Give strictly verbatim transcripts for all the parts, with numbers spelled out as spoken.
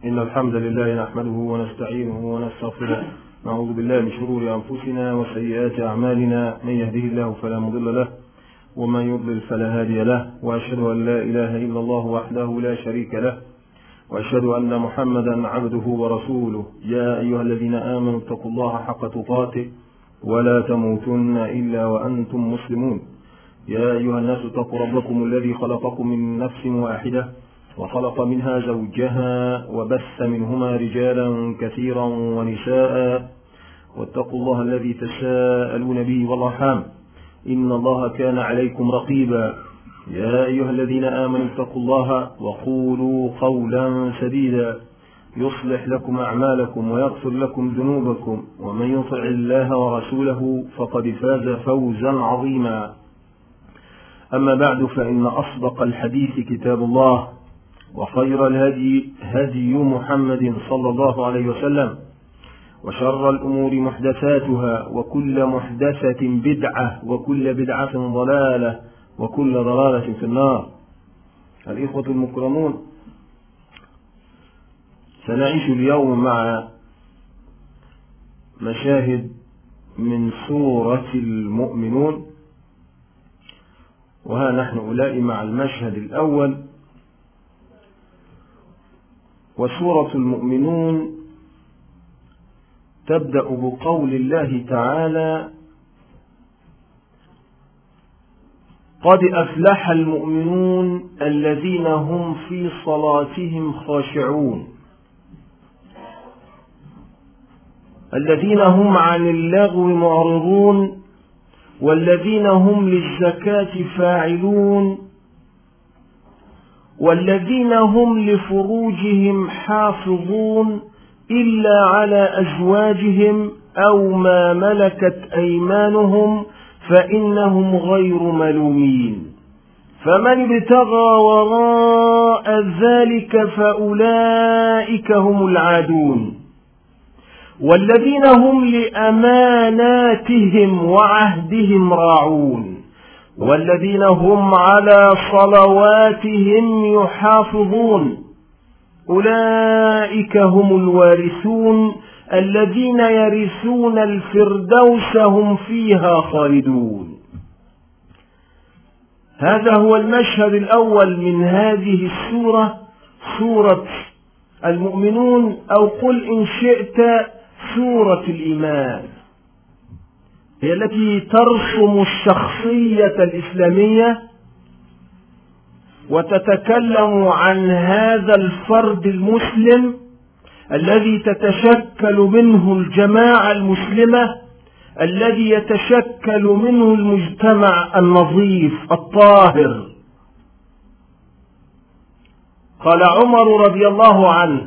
إن الحمد لله نحمده ونستعينه ونستغفره، نعوذ بالله من شرور أنفسنا وسيئات أعمالنا، من يهده الله فلا مضل له ومن يضلل فلا هادي له، وأشهد أن لا إله إلا الله وحده لا شريك له، وأشهد أن محمدا عبده ورسوله. يا أيها الذين آمنوا اتقوا الله حق تقاته ولا تموتن إلا وأنتم مسلمون. يا أيها الناس اتقوا ربكم الذي خلقكم من نفس واحدة وخلق منها زوجها وبث منهما رجالا كثيرا ونساء، واتقوا الله الذي تساءلون به والأرحام إن الله كان عليكم رقيبا. يا أيها الذين آمنوا اتقوا الله وقولوا قولا سديدا يصلح لكم أعمالكم ويغفر لكم ذنوبكم، ومن يطع الله ورسوله فقد فاز فوزا عظيما. أما بعد، فإن أصدق الحديث كتاب الله، وخير الهدي هدي محمد صلى الله عليه وسلم، وشر الأمور محدثاتها، وكل محدثة بدعة، وكل بدعة ضلالة، وكل ضلالة في النار. الإخوة المكرمون، سنعيش اليوم مع مشاهد من سورة المؤمنون، وها نحن أولئك مع المشهد الأول. وسورة المؤمنون تبدأ بقول الله تعالى: قد أفلح المؤمنون الذين هم في صلاتهم خاشعون الذين هم عن اللغو معرضون والذين هم للزكاة فاعلون والذين هم لفروجهم حافظون إلا على أزواجهم أو ما ملكت أيمانهم فإنهم غير ملومين، فمن ابتغى وراء ذلك فأولئك هم العادون، والذين هم لأماناتهم وعهدهم راعون، والذين هم على صلواتهم يحافظون، أولئك هم الوارثون الذين يرثون الفردوس هم فيها خالدون. هذا هو المشهد الأول من هذه السورة، سورة المؤمنون، أو قل إن شئت سورة الإيمان، هي التي ترسم الشخصية الإسلامية وتتكلم عن هذا الفرد المسلم الذي تتشكل منه الجماعة المسلمة، الذي يتشكل منه المجتمع النظيف الطاهر. قال عمر رضي الله عنه: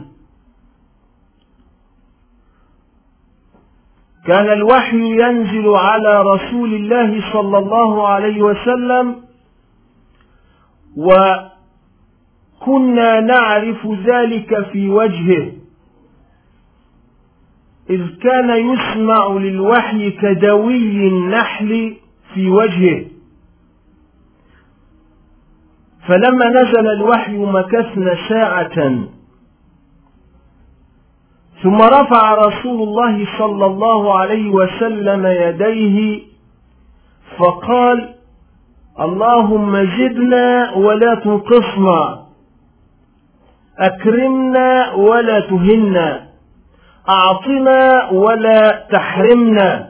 كان الوحي ينزل على رسول الله صلى الله عليه وسلم، وكنا نعرف ذلك في وجهه، إذ كان يسمع للوحي كدوي النحل في وجهه. فلما نزل الوحي مكثنا ساعة، ثم رفع رسول الله صلى الله عليه وسلم يديه فقال: اللهم زدنا ولا تنقصنا، أكرمنا ولا تهنا، أعطنا ولا تحرمنا،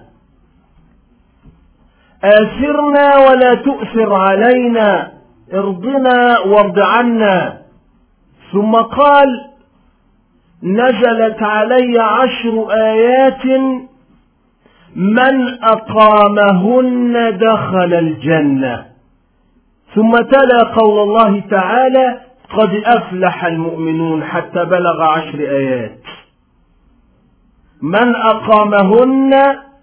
آثرنا ولا تؤثر علينا، ارضنا وارض عنا. ثم قال: نزلت علي عشر آيات من أقامهن دخل الجنة. ثم تلا قول الله تعالى: قد أفلح المؤمنون، حتى بلغ عشر آيات. من أقامهن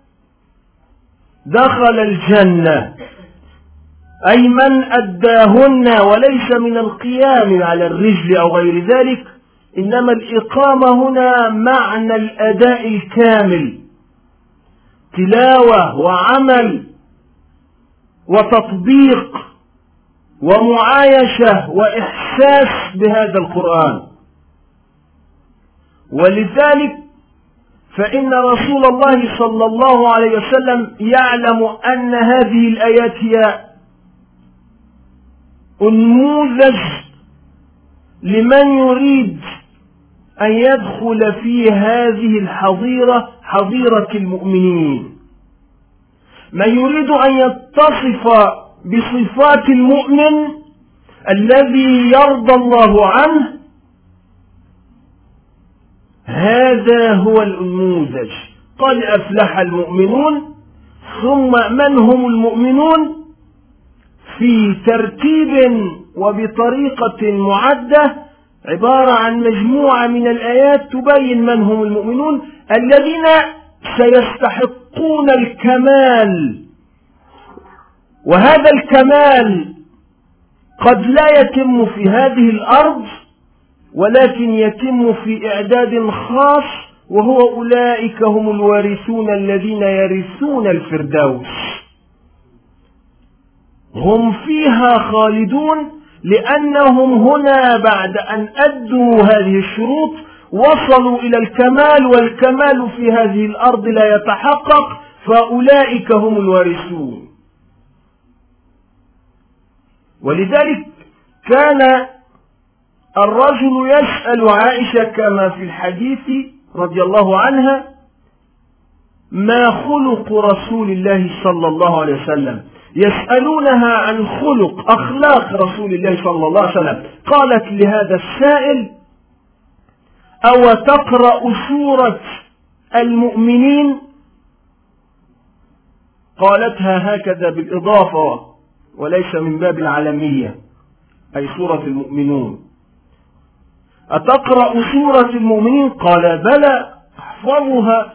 دخل الجنة، أي من أداهن، وليس من القيام على الرجل أو غير ذلك، إنما الإقامة هنا معنى الأداء الكامل، تلاوة وعمل وتطبيق ومعايشة وإحساس بهذا القرآن. ولذلك فإن رسول الله صلى الله عليه وسلم يعلم أن هذه الآيات هي النموذج لمن يريد أن يدخل في هذه الحظيرة، حظيرة المؤمنين، من يريد أن يتصف بصفات المؤمن الذي يرضى الله عنه، هذا هو النموذج. قد أفلح المؤمنون. ثم من هم المؤمنون؟ في ترتيب وبطريقة معدة، عبارة عن مجموعة من الآيات تبين من هم المؤمنون الذين سيستحقون الكمال. وهذا الكمال قد لا يتم في هذه الأرض، ولكن يتم في إعداد خاص، وهو أولئك هم الوارثون الذين يرثون الفردوس. هم فيها خالدون، لأنهم هنا بعد أن أدوا هذه الشروط وصلوا إلى الكمال، والكمال في هذه الأرض لا يتحقق، فأولئك هم الوارثون. ولذلك كان الرجل يسأل عائشة كما في الحديث رضي الله عنها: ما خلق رسول الله صلى الله عليه وسلم؟ يسألونها عن خلق أخلاق رسول الله صلى الله عليه وسلم. قالت لهذا السائل: أو تقرأ سورة المؤمنين؟ قالتها هكذا بالإضافة وليس من باب العالمية، أي سورة المؤمنون. أتقرأ سورة المؤمنين؟ قال: بلى أحفظها.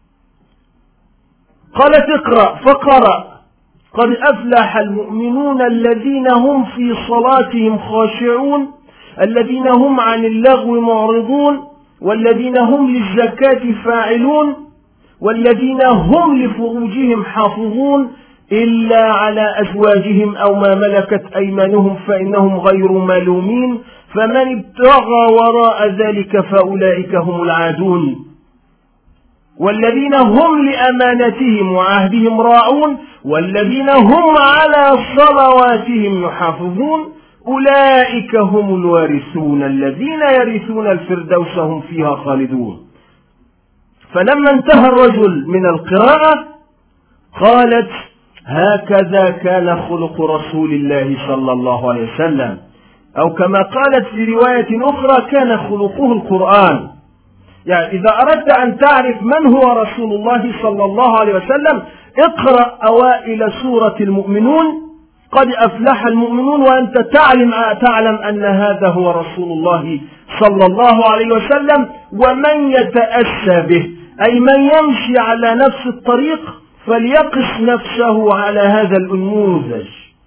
قالت: اقرأ. فقرأ: قد أفلح المؤمنون الذين هم في صلاتهم خاشعون، الذين هم عن اللغو معرضون، والذين هم للزكاة فاعلون، والذين هم لفروجهم حافظون إلا على أزواجهم أو ما ملكت أيمانهم فإنهم غير ملومين، فمن ابتغى وراء ذلك فأولئك هم العادون، والذين هم لأمانتهم وعهدهم راعون، والذين هم على صلواتهم يحافظون، أولئك هم الوارثون الذين يرثون الفردوس هم فيها خالدون. فلما انتهى الرجل من القراءة قالت: هكذا كان خلق رسول الله صلى الله عليه وسلم، أو كما قالت في رواية أخرى: كان خلقه القرآن. يعني إذا أردت أن تعرف من هو رسول الله صلى الله عليه وسلم، اقرأ أوائل سورة المؤمنون، قد أفلح المؤمنون، وأنت تعلم تعلم أن هذا هو رسول الله صلى الله عليه وسلم. ومن يتأسى به، أي من يمشي على نفس الطريق، فليقس نفسه على هذا النموذج.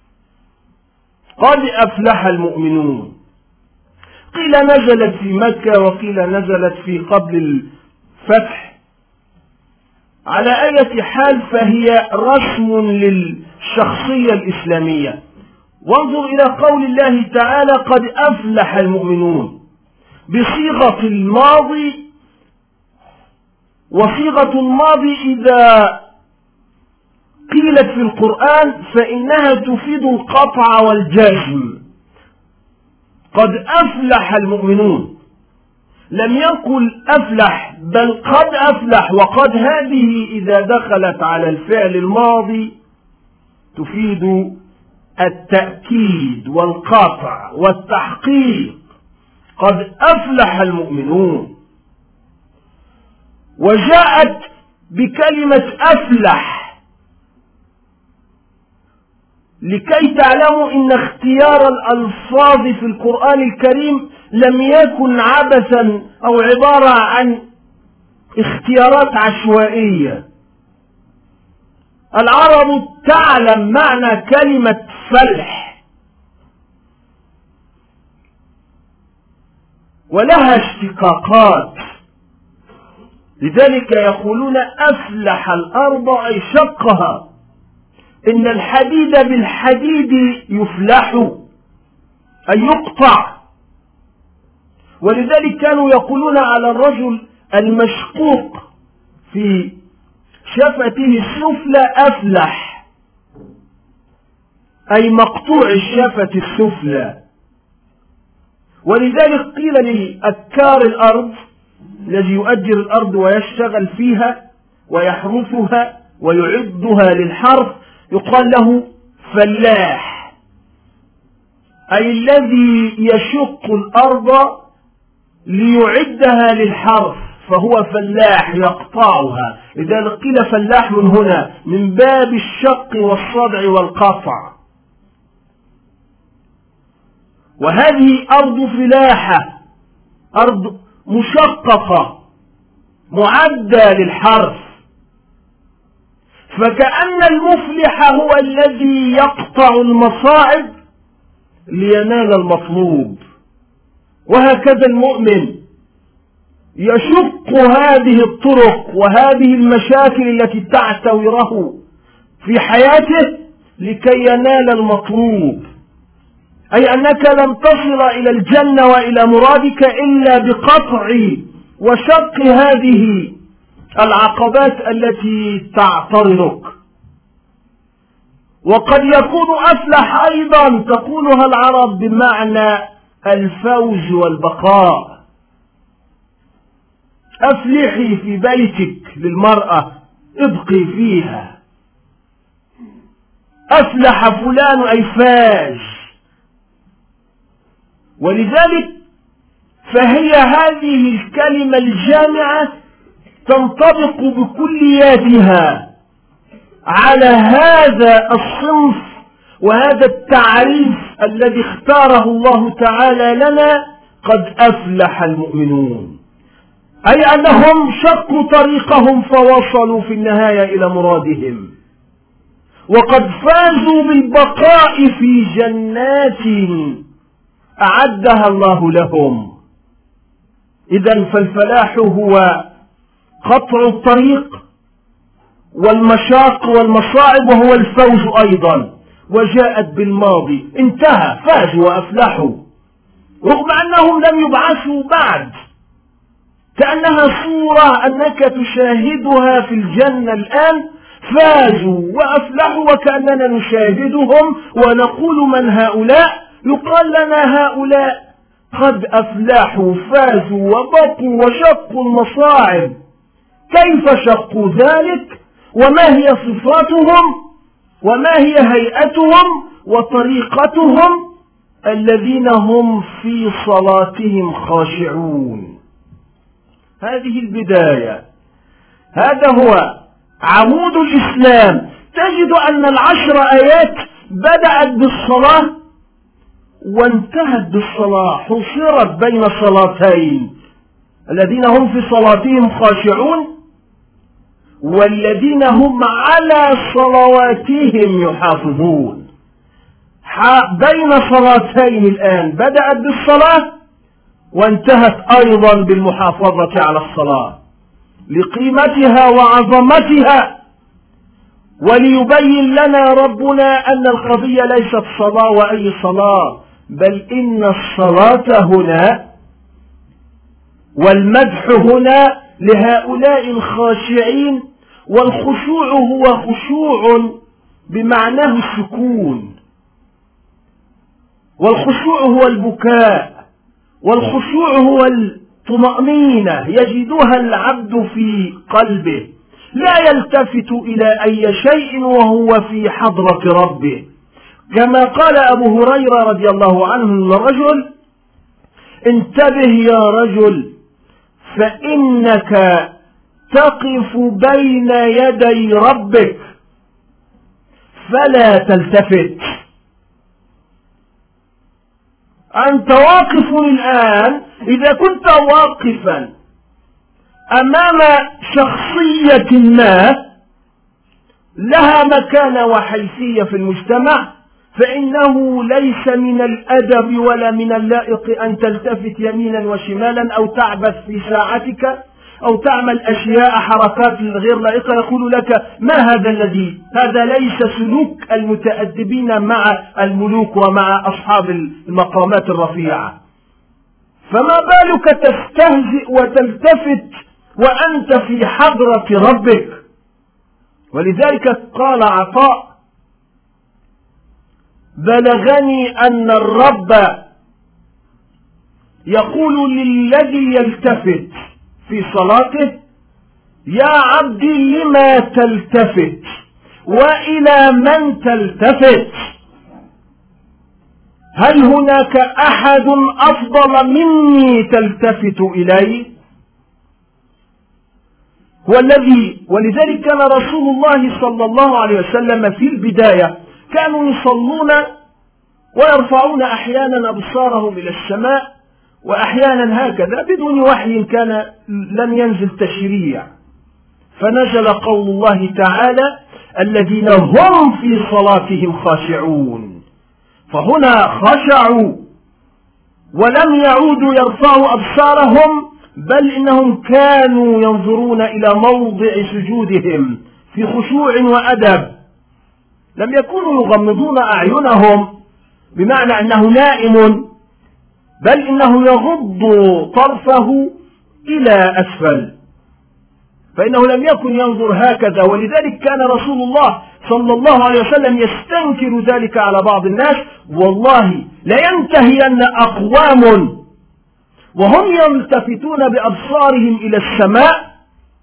قد أفلح المؤمنون. قيل نزلت في مكة، وقيل نزلت في قبل الفتح. على أي حال فهي رسم للشخصية الإسلامية. وانظر إلى قول الله تعالى: قد أفلح المؤمنون، بصيغة الماضي. وصيغة الماضي إذا قيلت في القرآن فإنها تفيد القطع والجزم. قد أفلح المؤمنون، لم يقل أفلح، بل قد أفلح. وقد هذه إذا دخلت على الفعل الماضي تفيد التأكيد والقطع والتحقيق. قد أفلح المؤمنون. وجاءت بكلمة أفلح لكي تعلموا إن اختيار الألفاظ في القرآن الكريم لم يكن عبثا أو عبارة عن اختيارات عشوائية. العرب تعلم معنى كلمة فلح، ولها اشتقاقات. لذلك يقولون أفلح الأرض، أي شقها. إن الحديد بالحديد يفلح، أي يقطع. ولذلك كانوا يقولون على الرجل المشقوق في شفته السفلى أفلح، أي مقطوع الشفة السفلى. ولذلك قيل لأكار الأرض الذي يؤجر الأرض ويشتغل فيها ويحرثها ويعدها للحرث يقال له فلاح، أي الذي يشق الأرض ليعدها للحرث، فهو فلاح يقطعها. لذلك قيل فلاح من هنا من باب الشق والصدع والقطع. وهذه أرض فلاحة، أرض مشققة معدة للحرث، فكأن المفلح هو الذي يقطع المصاعب لينال المطلوب. وهكذا المؤمن يشق هذه الطرق وهذه المشاكل التي تعتوره في حياته لكي ينال المطلوب، أي أنك لم تصل إلى الجنة وإلى مرادك إلا بقطع وشق هذه العقبات التي تعترضك. وقد يكون أفلح أيضا تقولها العرب بمعنى الفوز والبقاء. أفلحي في بيتك للمرأة، ابقي فيها. أفلح فلان أي فاز. ولذلك فهي هذه الكلمة الجامعة تنطبق بكلياتها على هذا الصنف وهذا التعريف الذي اختاره الله تعالى لنا: قد أفلح المؤمنون، أي أنهم شقوا طريقهم فوصلوا في النهاية إلى مرادهم، وقد فازوا بالبقاء في جنات أعدها الله لهم. إذن فالفلاح هو قطع الطريق والمشاق والمصاعب، وهو الفوز أيضا. وجاءت بالماضي، انتهى، فازوا وأفلحوا، رغم أنهم لم يبعثوا بعد، كأنها صورة أنك تشاهدها في الجنة الآن. فازوا وأفلحوا وكأننا نشاهدهم ونقول: من هؤلاء؟ يقال لنا: هؤلاء قد أفلحوا، فازوا وبقوا وشقوا المصاعب. كيف شقوا ذلك؟ وما هي صفاتهم؟ وما هي هيئتهم وطريقتهم؟ الذين هم في صلاتهم خاشعون. هذه البداية، هذا هو عمود الإسلام. تجد أن العشر آيات بدأت بالصلاة وانتهت بالصلاة، حصرت بين صلاتين: الذين هم في صلاتهم خاشعون والذين هم على صلواتهم يحافظون. بين صلاتين الآن بدأت بالصلاة وانتهت أيضا بالمحافظة على الصلاة لقيمتها وعظمتها، وليبين لنا ربنا أن القضية ليست صلاة وأي صلاة، بل إن الصلاة هنا والمدح هنا لهؤلاء الخاشعين، والخشوع هو خشوع بمعناه السكون، والخشوع هو البكاء، والخشوع هو الطمأنينة يجدها العبد في قلبه، لا يلتفت إلى أي شيء وهو في حضرة ربه. كما قال أبو هريرة رضي الله عنه للرجل: انتبه يا رجل، فإنك تقف بين يدي ربك فلا تلتفت. أنت واقف الآن، إذا كنت واقفا أمام شخصية ما لها مكانة وحيثية في المجتمع، فإنه ليس من الأدب ولا من اللائق أن تلتفت يمينا وشمالا أو تعبث في ساعتك أو تعمل أشياء حركات غير لائقة. يقول لك: ما هذا الذي هذا ليس سلوك المتأدبين مع الملوك ومع أصحاب المقامات الرفيعة. فما بالك تستهزئ وتلتفت وأنت في حضرة ربك؟ ولذلك قال عطاء: بلغني أن الرب يقول للذي يلتفت في صلاته: يا عبدي لما تلتفت وإلى من تلتفت؟ هل هناك أحد أفضل مني تلتفت إليه؟ هو الذي ولذلك كان رسول الله صلى الله عليه وسلم في البداية كانوا يصلون ويرفعون أحيانا أبصارهم إلى السماء وأحيانا هكذا بدون وحي، كان لم ينزل تشريع، فنزل قول الله تعالى: الذين هم في صلاتهم خاشعون. فهنا خشعوا ولم يعودوا يرفعوا أبصارهم، بل إنهم كانوا ينظرون إلى موضع سجودهم في خشوع وأدب، لم يكونوا يغمضون أعينهم بمعنى أنه نائم، بل إنه يغض طرفه إلى أسفل، فإنه لم يكن ينظر هكذا. ولذلك كان رسول الله صلى الله عليه وسلم يستنكر ذلك على بعض الناس: والله لينتهين أقوام وهم يلتفتون بأبصارهم إلى السماء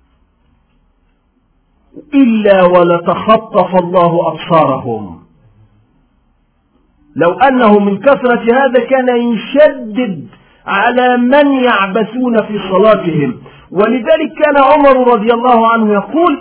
إلا ولتخطف الله أبصارهم. لو أنه من كثرة هذا كان يشدد على من يعبثون في صلاتهم. ولذلك كان عمر رضي الله عنه يقول: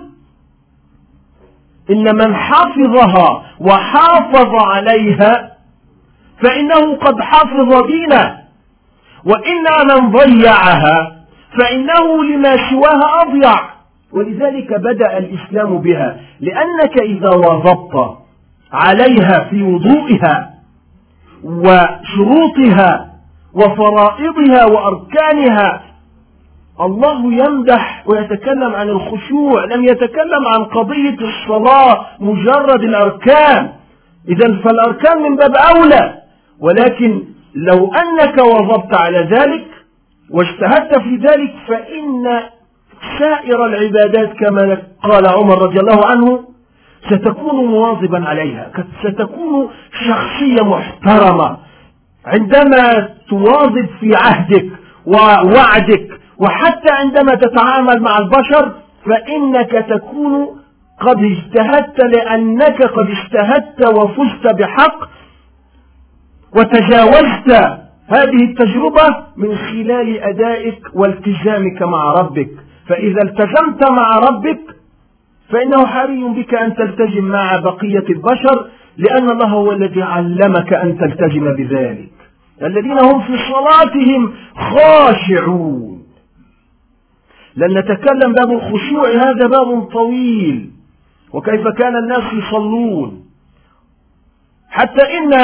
إن من حفظها وحافظ عليها فإنه قد حفظ دينه، وإن من ضيعها فإنه لما سواها أضيع. ولذلك بدأ الإسلام بها، لأنك إذا واظبت عليها في وضوئها وشروطها وفرائضها وأركانها، الله يمدح ويتكلم عن الخشوع، لم يتكلم عن قضية الصلاة مجرد الأركان، إذن فالأركان من باب أولى. ولكن لو أنك واظبت على ذلك واجتهدت في ذلك فإن سائر العبادات كما قال عمر رضي الله عنه ستكون مواظبا عليها، ستكون شخصية محترمة عندما تواظب في عهدك ووعدك، وحتى عندما تتعامل مع البشر فإنك تكون قد اجتهدت، لأنك قد اجتهدت وفزت بحق وتجاوزت هذه التجربة من خلال أدائك والتزامك مع ربك. فإذا التزمت مع ربك فإنه حري بك أن تلتزم مع بقية البشر، لأن الله هو الذي علمك أن تلتزم بذلك. الذين هم في صلاتهم خاشعون. لن نتكلم باب الخشوع، هذا باب طويل، وكيف كان الناس يصلون، حتى إن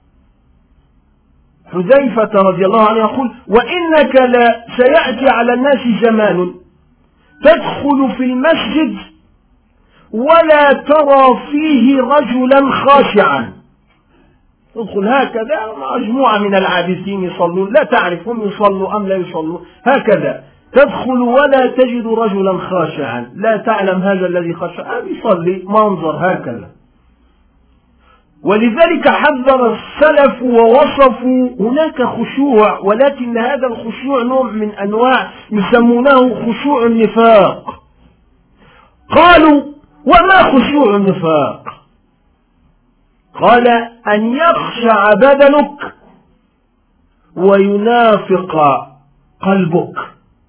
حذيفة رضي الله عنه يقول: وإنك لا سيأتي على الناس زمان تدخل في المسجد ولا ترى فيه رجلا خاشعا. تدخل هكذا مجموعة من العابثين يصلون، لا تعرف هم يصلوا أم لا يصلوا، هكذا تدخل ولا تجد رجلا خاشعا، لا تعلم هذا الذي خشع يصلي منظر هكذا. ولذلك حذر السلف ووصفوا هناك خشوع، ولكن هذا الخشوع نوع من أنواع يسمونه خشوع النفاق. قالوا: وما خشوع النفاق؟ قال: أن يخشع بدنك وينافق قلبك.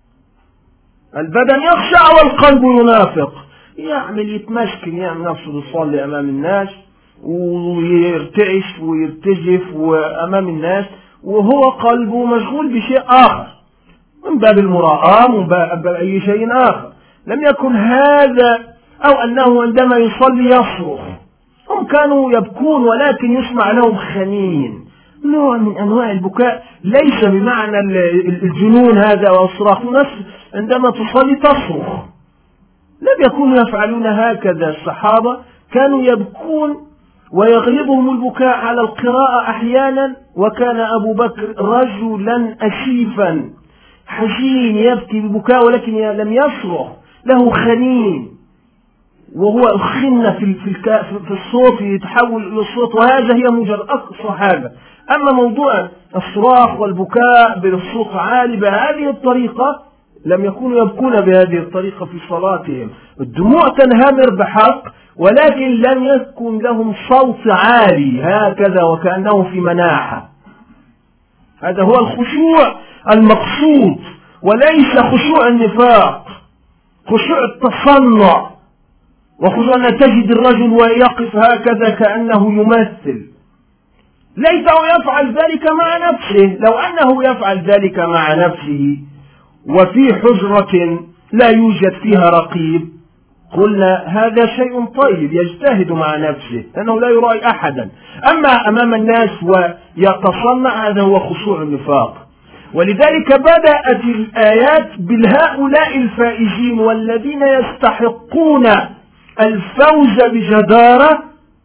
البدن يخشع والقلب ينافق، يعمل يتمشكل، يعمل نفسه يصلي أمام الناس ويرتعش ويرتجف أمام الناس، وهو قلبه مشغول بشيء آخر من باب المراءة من باب أي شيء آخر. لم يكن هذا، أو أنه عندما يصلي يصرخ. هم كانوا يبكون ولكن يسمع لهم خنين، نوع من أنواع البكاء، ليس بمعنى الجنون هذا والصراخ. نفس عندما تصلي تصرخ، لم يكونوا يفعلون هكذا. الصحابة كانوا يبكون ويغلبهم البكاء على القراءة أحيانا. وكان أبو بكر رجلا أشيفا حزين يبكي ببكاء ولكن لم يصرخ، له خنين، وهو الخنة في في الصوت يتحول إلى الصوت، وهذا هي مجرد أقصى حاجة. أما موضوع الصراخ والبكاء بالصوت عالي بهذه الطريقة لم يكونوا يبكون بهذه الطريقة في صلاتهم. الدموع تنهمر بحق، ولكن لم يكن لهم صوت عالي هكذا وكأنه في مناحة. هذا هو الخشوع المقصود، وليس خشوع النفاق، خشوع التصنع، وخشوع أن تجد الرجل ويقف هكذا كأنه يمثل. ليته يفعل ذلك مع نفسه. لو أنه يفعل ذلك مع نفسه وفي حجرة لا يوجد فيها رقيب قلنا هذا شيء طيب، يجتهد مع نفسه لأنه لا يرائي أحدا. أما أمام الناس ويتصنع هذا هو خشوع النفاق. ولذلك بدأت الآيات بالهؤلاء الفائزين والذين يستحقون الفوز بجدارة،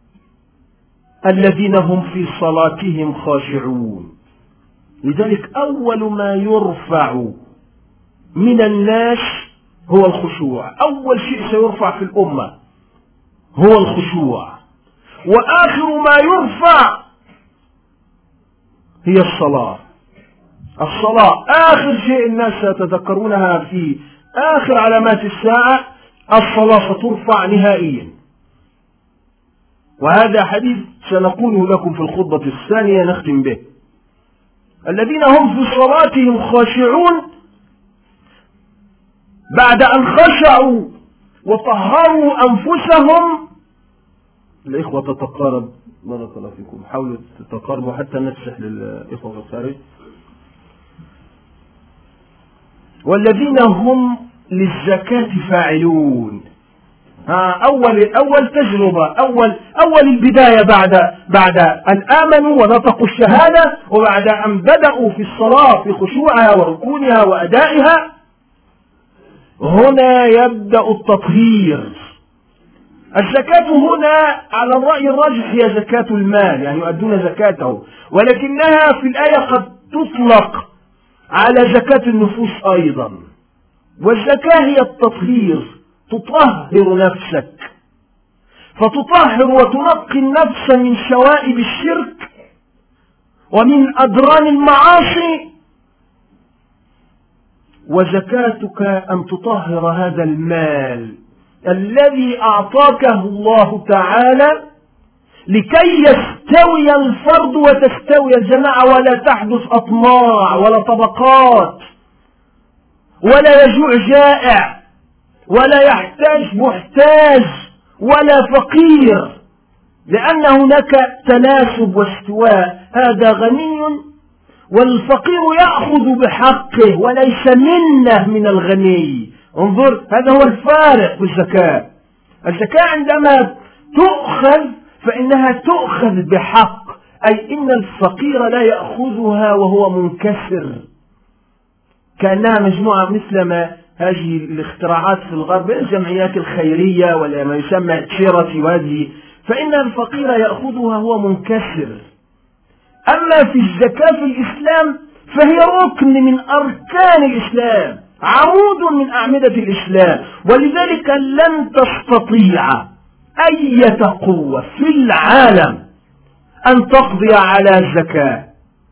الذين هم في صلاتهم خاشعون. لذلك أول ما يرفع من الناس هو الخشوع. أول شيء سيرفع في الأمة هو الخشوع، وآخر ما يرفع هي الصلاة. الصلاة آخر شيء الناس سيتذكرونها في آخر علامات الساعة. الصلاة سترفع نهائيا، وهذا حديث سنقوله لكم في الخطبة الثانية نختم به. الذين هم في صلاتهم خاشعون، بعد أن خشعوا وطهروا أنفسهم. الإخوة تتقارب، بارك الله فيكم، حاولوا تتقاربوا حتى نفسح للإخوة في الخارج. والذين هم للزكاة فاعلون. ها أول أول تجربة، أول أول البداية بعد بعد أن آمنوا ونطقوا الشهادة، وبعد أن بدأوا في الصلاة في خشوعها وركونها وأدائها، هنا يبدأ التطهير. الزكاة هنا على الرأي الراجح هي زكاة المال، يعني يؤدون زكاته، ولكنها في الآية قد تطلق على زكاة النفوس أيضا. والزكاة هي التطهير، تطهر نفسك، فتطهر وتنقي النفس من شوائب الشرك ومن أدران المعاصي. وزكاتك أن تطهر هذا المال الذي أعطاكه الله تعالى لكي يستوي الفرد وتستوي الجماعة، ولا تحدث أطماع ولا طبقات، ولا يجوع جائع، ولا يحتاج محتاج، ولا فقير، لأن هناك تناسب واستواء. هذا غني والفقير يأخذ بحقه وليس منه من الغني. انظر، هذا هو الفارق في الزكاة. الزكاة عندما تؤخذ فإنها تؤخذ بحق، أي إن الفقير لا يأخذها وهو منكسر كأنها مجموعة مثل ما هذه الاختراعات في الغرب، الجمعيات الخيرية ولا ما يسمى تشيرتي، وهذه فإن الفقير يأخذها هو منكسر. أما في الزكاة في الإسلام فهي ركن من أركان الإسلام، عمود من أعمدة الإسلام. ولذلك لن تستطيع أي قوة في العالم أن تقضي على الزكاة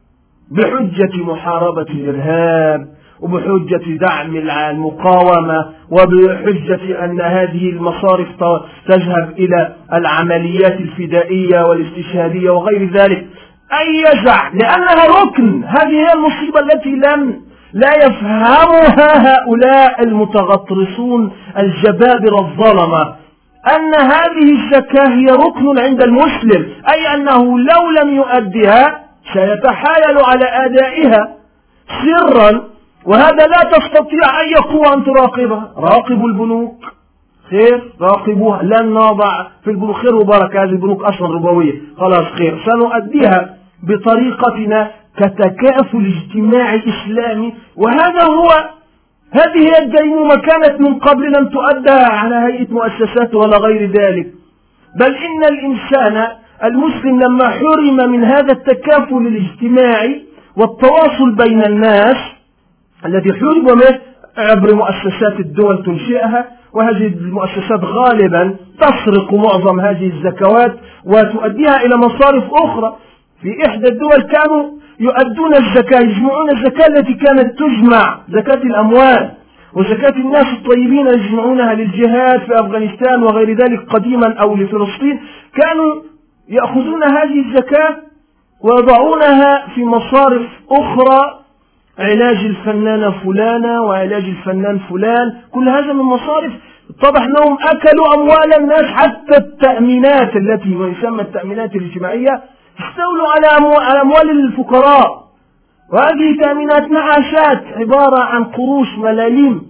بحجة محاربة الإرهاب، وبحجة دعم المقاومة، وبحجة أن هذه المصارف تذهب إلى العمليات الفدائية والاستشهادية وغير ذلك. أي يزع، لأنها ركن. هذه هي المصيبة التي لم لا يفهمها هؤلاء المتغطرسون الجبابرة الظلمة، أن هذه الزكاة هي ركن عند المسلم، أي أنه لو لم يؤدها سيتحايل على أدائها سرا، وهذا لا تستطيع أي قوة أن تراقبها. راقبوا البنوك، خير، راقبوها، لن نضع في البنوك خير وبركة، هذه البنوك أصلا ربوية، خلاص خير، سنؤديها بطريقتنا كتكافل اجتماعي إسلامي. وهذا هو هذه هي الديمومة، كانت من قبل لم تؤدى على هيئة مؤسسات ولا غير ذلك، بل إن الإنسان المسلم لما حرم من هذا التكافل الاجتماعي والتواصل بين الناس الذي حرم منه عبر مؤسسات الدول تنشئها، وهذه المؤسسات غالبا تسرق معظم هذه الزكوات وتؤديها إلى مصارف أخرى. في إحدى الدول كانوا يؤدون الزكاة، يجمعون الزكاة التي كانت تجمع زكاة الأموال وزكاة الناس الطيبين يجمعونها للجهاد في أفغانستان وغير ذلك قديما أو لفلسطين، كانوا يأخذون هذه الزكاة ويضعونها في مصارف أخرى، علاج الفنانة فلانة وعلاج الفنان فلان، كل هذا من مصارف. اتضح أنهم أكلوا أموال الناس، حتى التأمينات التي يسمى التأمينات الاجتماعية استولوا على أموال الفقراء، وهذه تأمينات معاشات عبارة عن قروش ملاليم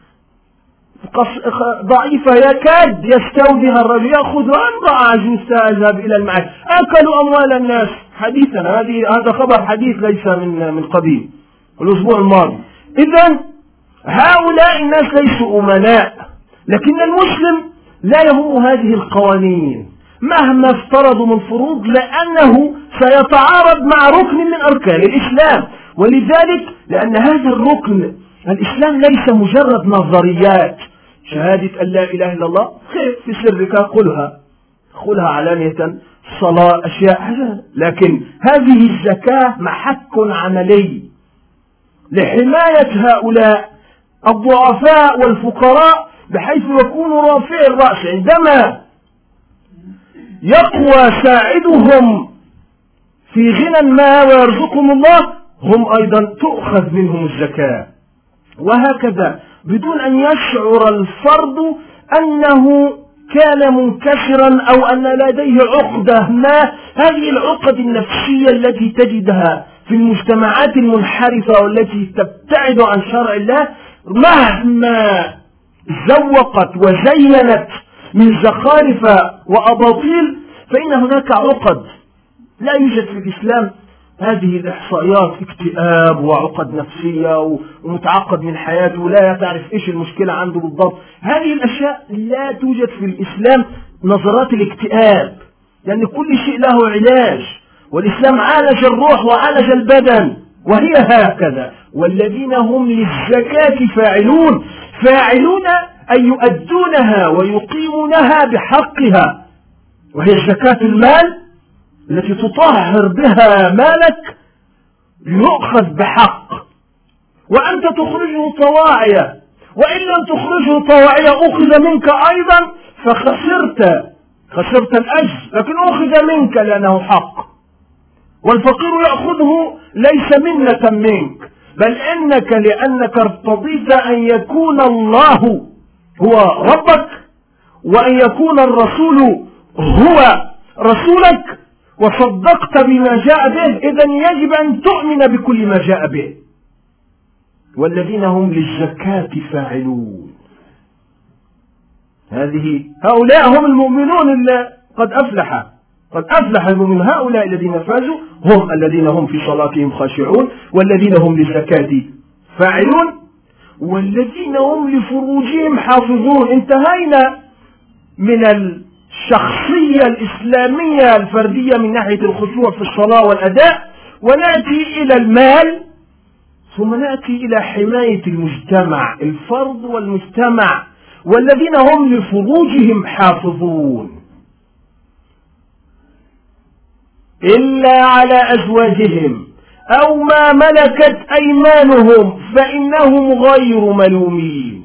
ضعيفة يكاد يستودها الرجل، يأخذها امرأة عجوز تذهب إلى المعاش. أكلوا أموال الناس حديثا، هذا خبر حديث ليس من من قديم، الأسبوع الماضي. إذن هؤلاء الناس ليسوا أمناء، لكن المسلم لا يهم هذه القوانين مهما افترضوا من فروض، لأنه سيتعارض مع ركن من أركان الإسلام. ولذلك لأن هذا الركن، الإسلام ليس مجرد نظريات، شهادة أن لا إله إلا الله في سرك قلها قلها علانية، صلاة، أشياء، لكن هذه الزكاة محك عملي لحماية هؤلاء الضعفاء والفقراء، بحيث يكون رافع الرأس عندما يقوى ساعدهم في غنى ما ويرزقهم الله، هم أيضا تؤخذ منهم الزكاة. وهكذا بدون أن يشعر الفرد أنه كان منكسرا أو أن لديه عقدة ما. هذه العقد النفسية التي تجدها في المجتمعات المنحرفة والتي تبتعد عن شرع الله، مهما زوقت وزينت من زخارف وأباطيل، فإن هناك عقد لا يوجد في الإسلام. هذه الإحصائيات اكتئاب وعقد نفسية ومتعقد من حياته، لا تعرف إيش المشكلة عنده بالضبط. هذه الأشياء لا توجد في الإسلام، نظرات الاكتئاب، لأن كل شيء له علاج، والإسلام عالج الروح وعالج البدن، وهي هكذا. والذين هم للزكاة فاعلون، فاعلون أن يؤدونها ويقيمونها بحقها، وهي زكاة المال التي تطهر بها مالك يؤخذ بحق، وأنت تخرجه طواعية، وإن لم تخرجه طواعية أخذ منك أيضا، فخسرت خسرت الأجر، لكن أخذ منك لأنه حق. والفقير يأخذه ليس منة منك، بل إنك لأنك ارتضيت أن يكون الله هو ربك وأن يكون الرسول هو رسولك وصدقت بما جاء به، إذن يجب أن تؤمن بكل ما جاء به. والذين هم للزكاة فاعلون، هذه هؤلاء هم المؤمنون اللي قد أفلح قد أفلح المؤمنون. هؤلاء الذين فازوا هم الذين هم في صلاتهم خاشعون، والذين هم للزكاة فاعلون، والذين هم لفروجهم حافظون. انتهينا من الشخصية الإسلامية الفردية من ناحية الخشوع في الصلاة والأداء، ونأتي إلى المال، ثم نأتي إلى حماية المجتمع، الفرد والمجتمع. والذين هم لفروجهم حافظون إلا على أزواجهم أو ما ملكت أيمانهم فإنهم غير ملومين.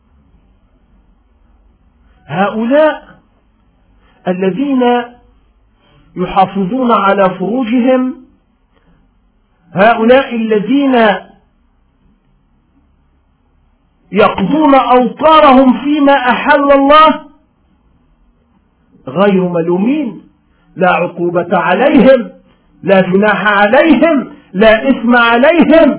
هؤلاء الذين يحافظون على فروجهم، هؤلاء الذين يقضون أوطارهم فيما أحل الله غير ملومين، لا عقوبة عليهم، لا جناح عليهم، لا إثم عليهم،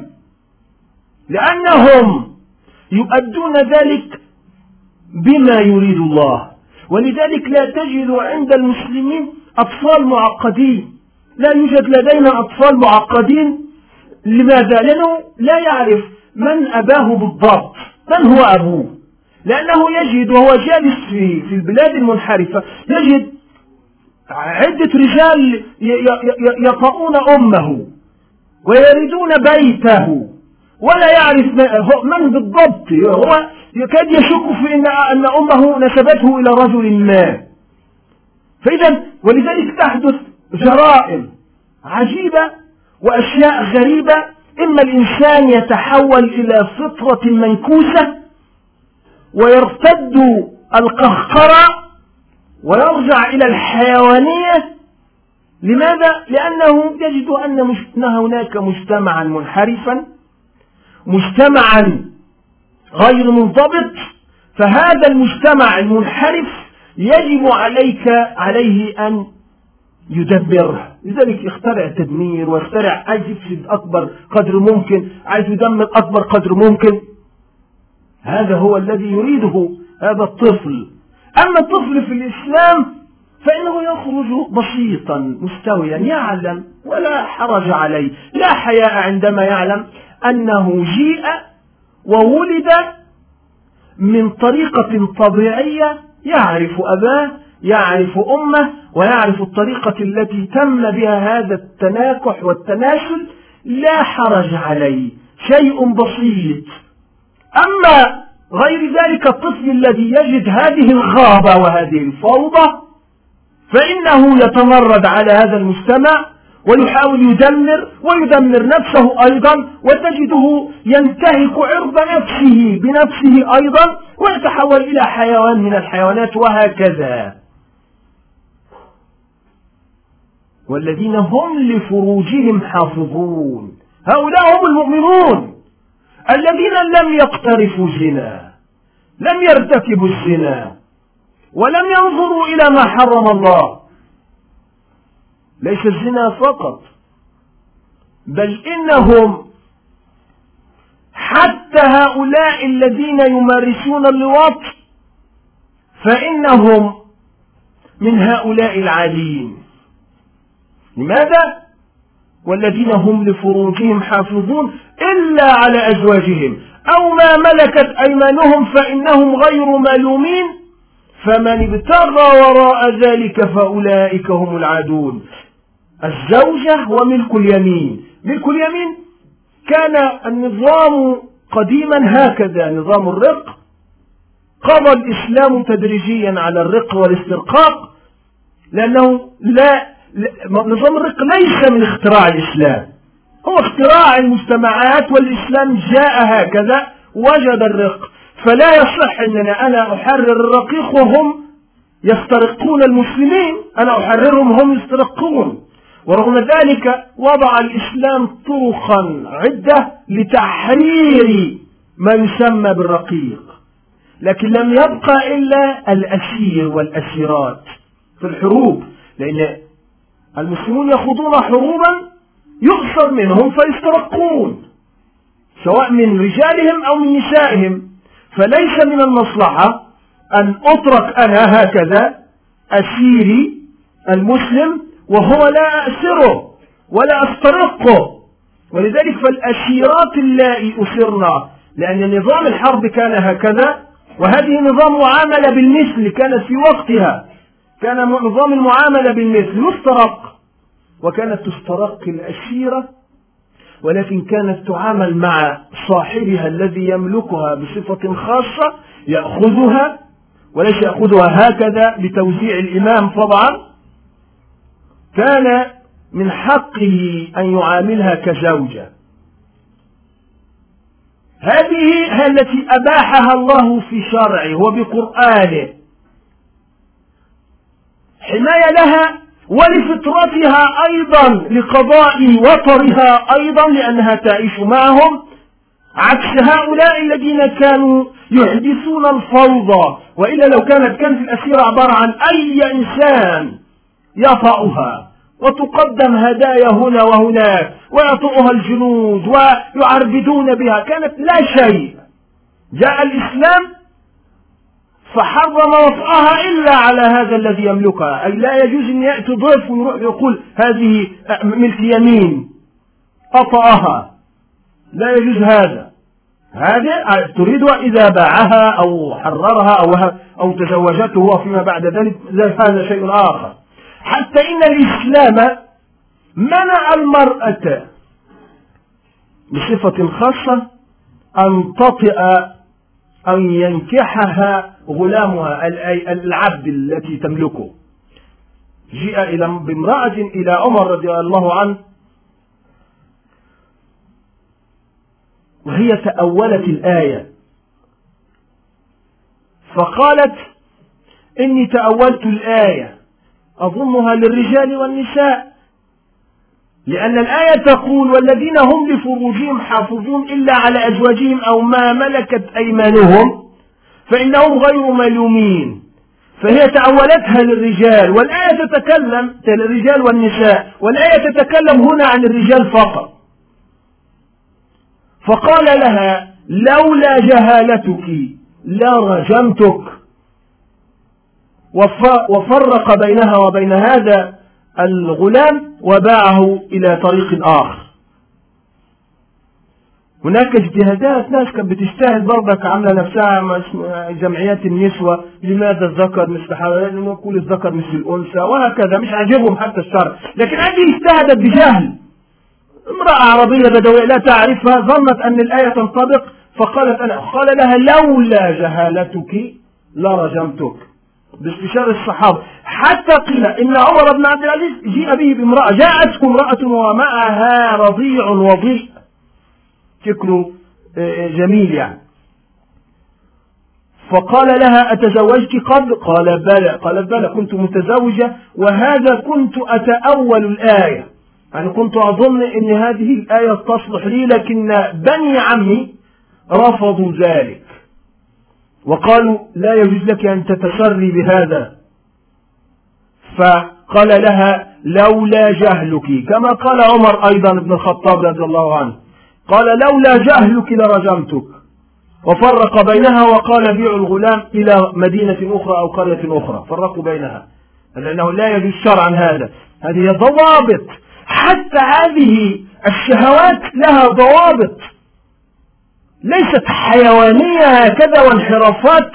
لأنهم يؤدون ذلك بما يريد الله. ولذلك لا تجد عند المسلمين أطفال معقدين، لا يوجد لدينا أطفال معقدين. لماذا؟ لأنه لا يعرف من أباه بالضبط، من هو أبوه، لأنه يجد وهو جالس في في البلاد المنحرفة، يجد عدة رجال يطؤون أمه ويريدون بيته ولا يعرف من بالضبط، هو يكاد يشك في إن أن أمه نسبته إلى رجل ما. فإذا ولذلك تحدث جرائم عجيبة وأشياء غريبة، إما الإنسان يتحول إلى فطرة منكوسة ويرتد القهقرة ويرجع إلى الحيوانية. لماذا؟ لأنه يجد أن هناك مجتمعا منحرفا، مجتمعا غير منضبط، فهذا المجتمع المنحرف يجب عليك عليه أن يدبره. لذلك يخترع التدمير ويخترع عايز يفسد أكبر قدر ممكن، عايز يدمر أكبر قدر ممكن. هذا هو الذي يريده هذا الطفل. أما الطفل في الإسلام فإنه يخرج بسيطا مستويا، يعلم ولا حرج عليه، لا حياء عندما يعلم أنه جيء وولد من طريقة طبيعية، يعرف أباه يعرف أمه ويعرف الطريقة التي تم بها هذا التناكح والتناسل، لا حرج عليه، شيء بسيط. أما غير ذلك الطفل الذي يجد هذه الغابة وهذه الفوضى فإنه يتمرد على هذا المجتمع ويحاول يدمر ويدمر نفسه أيضا، وتجده ينتهك عرض نفسه بنفسه أيضا ويتحول إلى حيوان من الحيوانات، وهكذا. والذين هم لفروجهم حافظون، هؤلاء هم المؤمنون الذين لم يقترفوا الزنا، لم يرتكبوا الزنا، ولم ينظروا إلى ما حرم الله. ليس الزنا فقط، بل إنهم حتى هؤلاء الذين يمارسون اللواط فإنهم من هؤلاء العالين. لماذا؟ والذين هم لفروجهم حافظون إلا على أزواجهم أو ما ملكت أيمانهم فإنهم غير ملومين، فمن ابتغى وراء ذلك فأولئك هم العادون. الزوجة وملك اليمين. ملك اليمين كان النظام قديما هكذا، نظام الرق. قضى الإسلام تدريجيا على الرق والاسترقاق، لأنه لا نظام الرق ليس من اختراع الإسلام، هو اختراع المجتمعات، والإسلام جاء هكذا وجد الرق. فلا يصح أننا أنا أحرر الرقيق وهم يسترقون المسلمين، أنا أحررهم هم يسترقون. ورغم ذلك وضع الإسلام طرقا عدة لتحرير ما يسمى بالرقيق، لكن لم يبقى إلا الأسير والأسيرات في الحروب، لأن المسلمون يخوضون حروبا يؤسر منهم فيسترقون سواء من رجالهم أو من نسائهم. فليس من المصلحة أن أترك أنا هكذا أسيري المسلم وهو لا أسره ولا أسترقه. ولذلك فالأسيرات اللائي أسرنا، لأن نظام الحرب كان هكذا، وهذه نظام معاملة بالمثل كانت في وقتها، كان نظام المعاملة بالمثل يسترق، وكانت تسترق الأسيرة، ولكن كانت تعامل مع صاحبها الذي يملكها بصفة خاصة، يأخذها وليس يأخذها هكذا بتوزيع الإمام طبعا، كان من حقه أن يعاملها كزوجة. هذه هي التي أباحها الله في شرعه وبقرآنه، حماية لها ولفطرتها أيضا، لقضاء وطرها أيضا لأنها تعيش معهم، عكس هؤلاء الذين كانوا يحدثون الفوضى. وإلا لو كانت كانت الأسيرة عبارة عن أي إنسان يطأها وتقدم هدايا هنا وهناك ويطؤها الجنود ويعربدون بها، كانت لا شيء. جاء الإسلام فحرم وطئها إلا على هذا الذي يملكها، أي لا يجوز أن يأتي ضيف ويروح يقول هذه ملك يمين أطأها، لا يجوز هذا. هذا تريدها إذا باعها أو حررها أو أو تزوجته وفيما بعد ذلك هذا شيء آخر. حتى إن الإسلام منع المرأة بصفة خاصة أن تطئ أن ينكحها غلامها العبد التي تملكه. جاء إلى بامرأة إلى عمر رضي الله عنه وهي تأولت الآية فقالت إني تأولت الآية أظنها للرجال والنساء، لأن الآية تقول والذين هم لفروجهم حافظون إلا على أزواجهم أو ما ملكت أيمانهم فإنهم غير ملومين، فهي تأولتها للرجال والآية تتكلم للرجال والنساء، والآية تتكلم هنا عن الرجال فقط. فقال لها لولا جهالتك لرجمتك، وفرق بينها وبين هذا الغلام وباعه إلى طريق آخر. هناك اجتهادات، ناس كانت بتجتهد برضك عامله نفسها جمعيات النسوة، لماذا الذكر مثل حوالي نقول الذكر مثل الأنثى وهكذا، مش عاجبهم حتى الشرع، لكن هذه اجتهدت بجهل، امرأة عربية بدوية لا تعرفها ظنت أن الآية تنطبق فقالت أنا، قال لها لولا جهالتك لرجمتك باستشارة الصحابة، حتى قيل إن عمر بن عبد العزيز جيء به بامرأة، جاءت امرأة ومعها رضيع وضيء شكله جميل يعني، فقال لها أتزوجت قبل؟ قال بلى، قالت بلى كنت متزوجة وهذا كنت أتأول الآية، يعني كنت أظن أن هذه الآية تصلح لي، لكن بني عمي رفضوا ذلك وقالوا لا يجوز لك أن تتسري بهذا، فقال لها لولا جهلك، كما قال عمر أيضا بن الخطاب رضي الله عنه، قال لولا جهلك لرجمتك، وفرق بينها وقال بيعوا الغلام إلى مدينة أخرى أو قرية أخرى، فرقوا بينها لأنه لا يجوز شرعا هذا. هذه ضوابط، حتى هذه الشهوات لها ضوابط، ليست حيوانية هكذا وانحرافات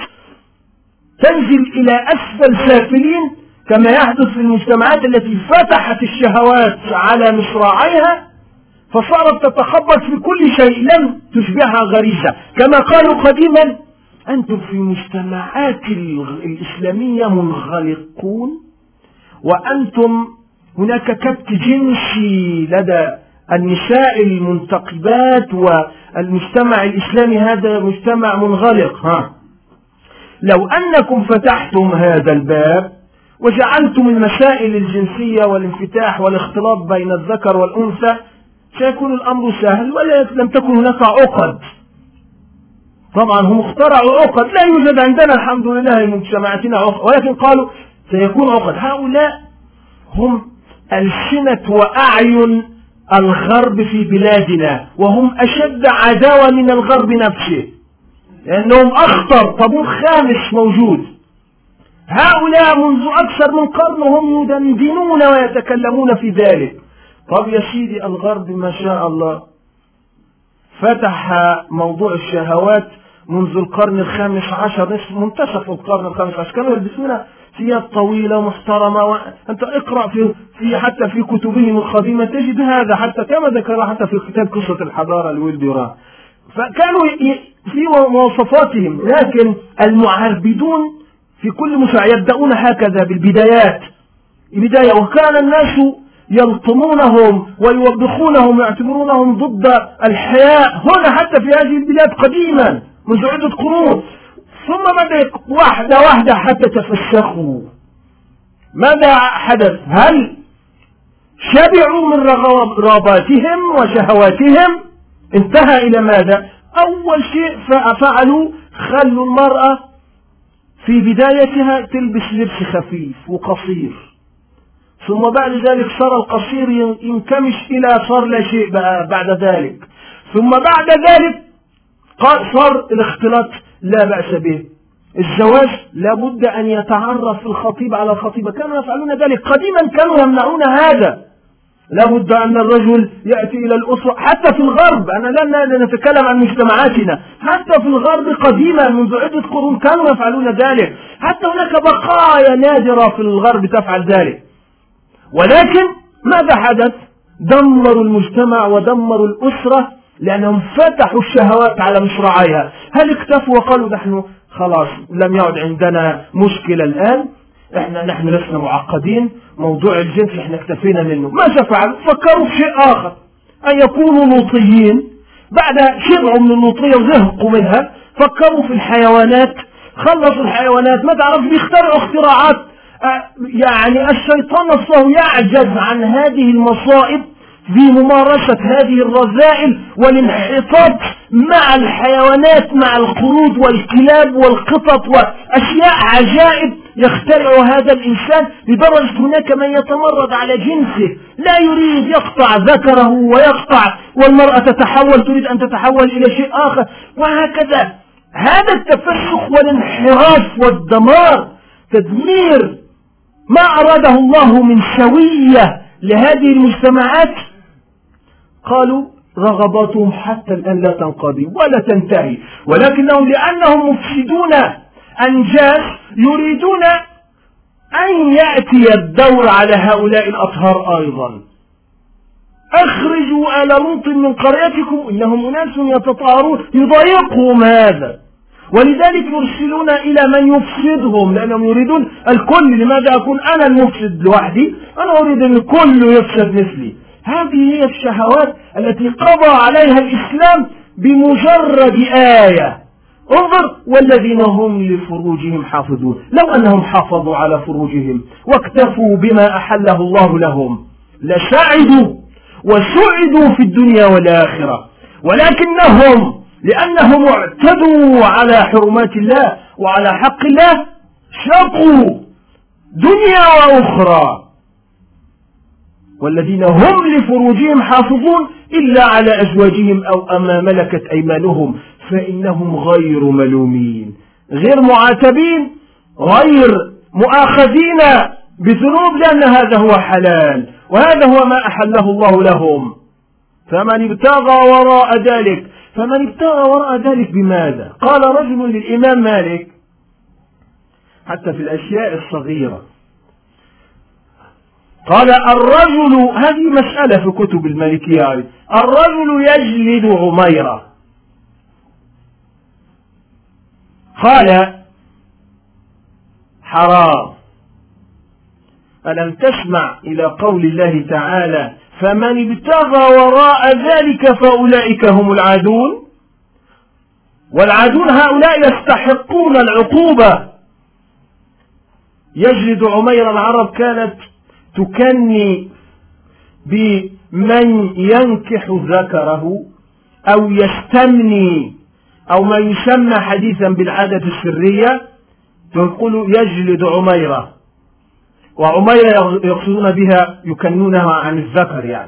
تنزل إلى أسفل سافلين كما يحدث في المجتمعات التي فتحت الشهوات على مصراعيها فصارت تتخبط في كل شيء لم تشبهها غريزة، كما قالوا قديما أنتم في المجتمعات الإسلامية منغلقون وأنتم هناك كبت جنسي لدى النساء المنتقبات، والمجتمع الإسلامي هذا مجتمع منغلق. ها لو أنكم فتحتم هذا الباب وجعلتم المسائل الجنسية والانفتاح والاختلاط بين الذكر والأنثى سيكون الأمر سهل ولا لم تكن هناك عقد. طبعا هم اخترعوا عقد، لا يوجد عندنا الحمد لله في مجتمعاتنا عقد، ولكن قالوا سيكون عقد. هؤلاء هم ألسنة وأعين الغرب في بلادنا، وهم أشد عداوة من الغرب نفسه لأنهم أخطر طابور خامس موجود. هؤلاء منذ أكثر من قرن هم يدندنون ويتكلمون في ذلك. طب يا سيدي الغرب ما شاء الله فتح موضوع الشهوات منذ القرن الخامس عشر، منتصف القرن الخامس عشر، كانوا يلبسون ثياب طويلة محترمة، وأنت اقرأ في, في حتى في كتبهم القديمة تجد هذا، حتى كما ذكر حتى في كتاب قصة الحضارة لويلدوران، فكانوا في مواصفاتهم. لكن المعربدون في كل مشروع يبدأون هكذا بالبدايات البداية، وكان الناس يلطمونهم ويوبخونهم ويعتبرونهم ضد الحياء هنا حتى في هذه البلاد قديما منذ عدة قرون، ثم بدأ واحدة واحدة حتى تفسخوا. ماذا حدث؟ هل شبعوا من رغباتهم وشهواتهم؟ انتهى إلى ماذا؟ أول شيء فعلوا خلوا المرأة في بدايتها تلبس لبس خفيف وقصير، ثم بعد ذلك صار القصير ينكمش إلى صار لا شيء بعد ذلك، ثم بعد ذلك صار الاختلاط لا بأس به. الزواج لابد أن يتعرف الخطيب على الخطيبة، كانوا يفعلون ذلك قديما، كانوا يمنعون هذا. لابد أن الرجل يأتي إلى الأسرة حتى في الغرب، أنا لا نتكلم عن مجتمعاتنا، حتى في الغرب قديما منذ عدة قرون كانوا يفعلون ذلك، حتى هناك بقايا نادرة في الغرب تفعل ذلك. ولكن ماذا حدث؟ دمروا المجتمع ودمروا الأسرة لأنهم فتحوا الشهوات على مصراعيها. هل اكتفوا وقالوا نحن خلاص لم يعد عندنا مشكلة الآن، احنا نحن لسنا معقدين، موضوع الجنس احنا اكتفينا منه؟ ماذا فعلوا؟ فكروا في شيء آخر، أن يكونوا لوطيين. بعد شبعوا من اللوطية وزهقوا منها فكروا في الحيوانات، خلصوا الحيوانات. ما تعرف بيخترعوا اختراعات، يعني الشيطان نفسه يعجز عن هذه المصائب في ممارسة هذه الرذائل والانحطاط مع الحيوانات، مع القرود والكلاب والقطط وأشياء عجائب يخترع هذا الإنسان، لدرجة هناك من يتمرد على جنسه، لا يريد، يقطع ذكره ويقطع، والمرأة تتحول تريد أن تتحول إلى شيء آخر، وهكذا. هذا التفسخ والانحراف والدمار، تدمير ما أراده الله من سوية لهذه المجتمعات، قالوا رغباتهم حتى الآن لا تنقضي ولا تنتهي، ولكنهم لأنهم مفسدون أنجاز يريدون أن يأتي الدور على هؤلاء الأطهار أيضا. أخرجوا آل لوط من قريتكم إنهم أناس يتطهرون، يضايقهم هذا، ولذلك يرسلون إلى من يفسدهم، لأنهم يريدون الكل. لماذا أكون أنا المفسد لوحدي؟ أنا أريد أن الكل يفسد مثلي. هذه هي الشهوات التي قضى عليها الإسلام بمجرد آية. انظر: والذين هم لفروجهم حافظون. لو أنهم حافظوا على فروجهم واكتفوا بما أحله الله لهم لسعدوا وسعدوا في الدنيا والآخرة، ولكنهم لأنهم اعتدوا على حرمات الله وعلى حق الله شقوا دنيا وأخرى. والذين هم لفروجهم حافظون إلا على أزواجهم أو أما ملكت أيمانهم فإنهم غير ملومين، غير معاتبين، غير مؤاخذين بذنوب، لأن هذا هو حلال وهذا هو ما أحله الله لهم. فمن ابتغى وراء ذلك فمن ابتغى وراء ذلك بماذا؟ قال رجل للإمام مالك، حتى في الأشياء الصغيرة، قال: الرجل، هذه مسألة في كتب المالكية، الرجل يجلد عميرة. قال: حرام. ألم تسمع إلى قول الله تعالى: فمن ابتغى وراء ذلك فأولئك هم العادون؟ والعادون هؤلاء يستحقون العقوبة. يجلد عمير، العرب كانت تكني بمن ينكح ذكره أو يستمني أو ما يسمى حديثا بالعادة السرية، تقول يجلد عميرة، وعميرة يقصدون بها يكنونها عن الذكر يعني.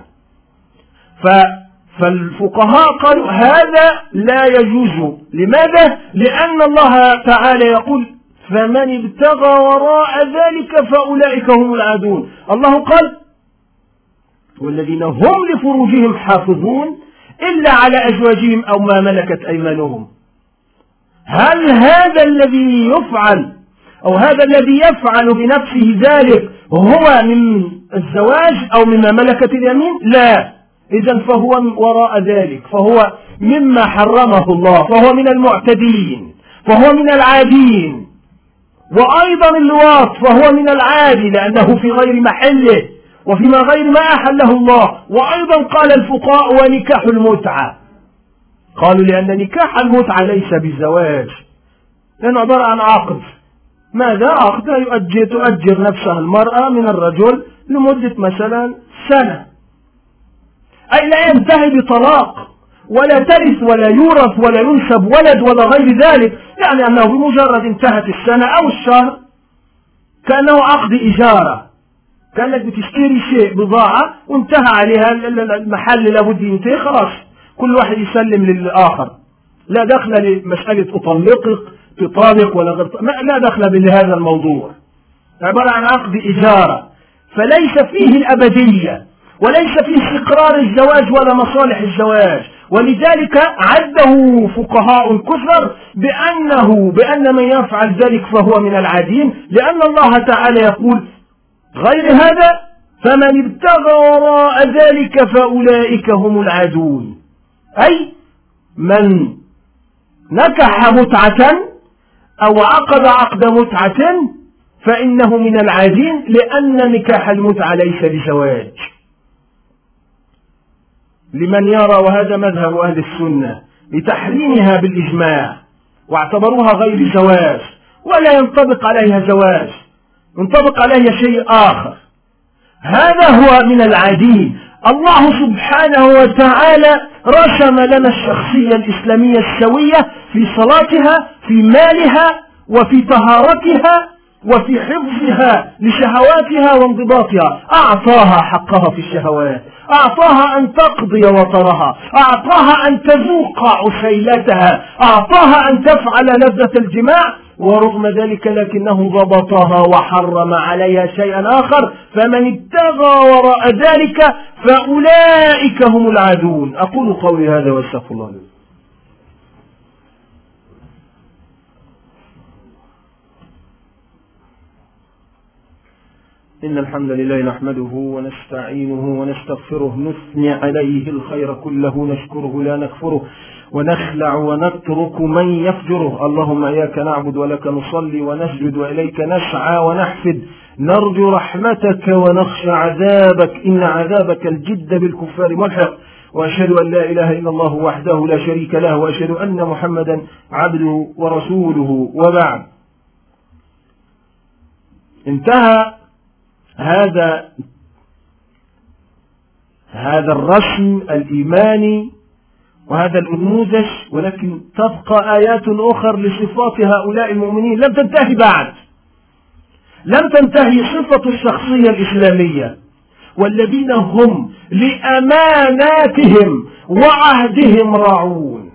فالفقهاء قالوا هذا لا يجوز. لماذا؟ لأن الله تعالى يقول: فمن ابتغى وراء ذلك فأولئك هم العادون. الله قال: والذين هم لفروجهم حافظون إلا على أزواجهم أو ما ملكت أيمانهم. هل هذا الذي يفعل أو هذا الذي يفعل بنفسه ذلك هو من الزواج أو مما ملكت اليمين؟ لا. إذن فهو وراء ذلك، فهو مما حرمه الله، فهو من المعتدين، فهو من العادين. وأيضا اللواط فهو من العادي لأنه في غير محله وفيما غير ما أحله الله. وأيضا قال الفقهاء: ونكاح المتعة، قالوا لأن نكاح المتعة ليس بالزواج، لأنه عبارة عن عقد. ماذا؟ عقد يؤجر تؤجر نفسها المرأة من الرجل لمدة مثلا سنة، أي لا ينتهي بطلاق ولا ترث ولا يورث ولا ينسب ولد ولا غير ذلك، يعني أنه بمجرد انتهت السنة أو الشهر كأنه عقد إجارة، كأنك بتشتري شيء بضاعة وانتهى عليها المحل لابد ينتهي، خلاص كل واحد يسلم للآخر، لا دخل لمسألة أطلقك تطالق ولا غير، لا دخل بهذا الموضوع، عبارة عن عقد إجارة، فليس فيه الأبدية وليس فيه استقرار الزواج ولا مصالح الزواج. ولذلك عده فقهاء كثر بأنه بأن من يفعل ذلك فهو من العادين، لأن الله تعالى يقول: غير هذا فمن ابتغى وراء ذلك فأولئك هم العادون، أي من نكح متعة أو عقد عقد متعة فإنه من العادين، لأن نكاح المتعة ليس بزواج. لمن يرى، وهذا مذهب أهل السنة، لتحريمها بالإجماع، واعتبروها غير زواج ولا ينطبق عليها زواج، ينطبق عليها شيء آخر. هذا هو من العادين. الله سبحانه وتعالى رسم لنا الشخصية الإسلامية السوية في صلاتها، في مالها، وفي طهارتها، وفي حفظها لشهواتها وانضباطها. أعطاها حقها في الشهوات، أعطاها أن تقضي وطرها، أعطاها أن تذوق عسيلتها، أعطاها أن تفعل لذة الجماع، ورغم ذلك لكنه ضبطها وحرم عليها شيئا آخر. فمن ابتغى وراء ذلك فأولئك هم العادون. أقول قولي هذا واستغفر الله لي. إن الحمد لله نحمده ونستعينه ونستغفره، نثني عليه الخير كله، نشكره لا نكفره، ونخلع ونترك من يفجره. اللهم إياك نعبد ولك نصلي ونسجد وإليك نسعى ونحفد، نرجو رحمتك ونخشى عذابك، إن عذابك الجد بالكفار ملحق. وأشهد أن لا إله إلا الله وحده لا شريك له، وأشهد أن محمدا عبده ورسوله، وبعد. انتهى هذا هذا الرسم الإيماني وهذا النموذج، ولكن تبقى آيات أخرى لصفات هؤلاء المؤمنين لم تنتهي بعد. لم تنتهي صفة الشخصية الإسلامية، والذين هم لأماناتهم وعهدهم راعون.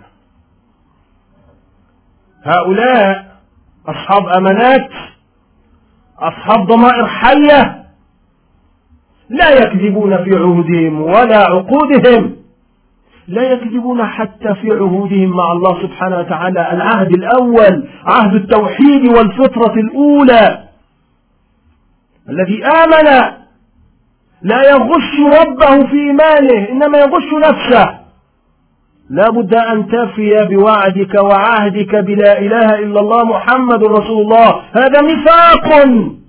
هؤلاء أصحاب أمانات، أصحاب ضمائر حية، لا يكذبون في عهودهم ولا عقودهم، لا يكذبون حتى في عهودهم مع الله سبحانه وتعالى. العهد الأول عهد التوحيد والفطرة الأولى، الذي آمن لا يغش ربه في إيمانه، إنما يغش نفسه. لا بد أن تفي بوعدك وعهدك بلا إله إلا الله محمد رسول الله. هذا ميثاق،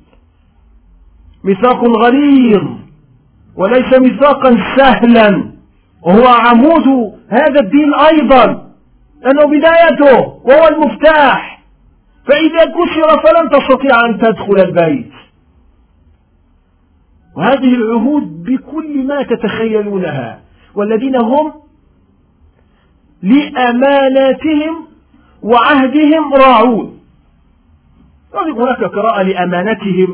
ميثاق غليظ، وليس ميثاقا سهلا، وهو عمود هذا الدين أيضا، لأنه بدايته وهو المفتاح. فإذا كسر فلن تستطيع أن تدخل البيت. وهذه العهود بكل ما تتخيلونها، والذين هم لأماناتهم وعهدهم راعون. هناك قراءة لأمانتهم،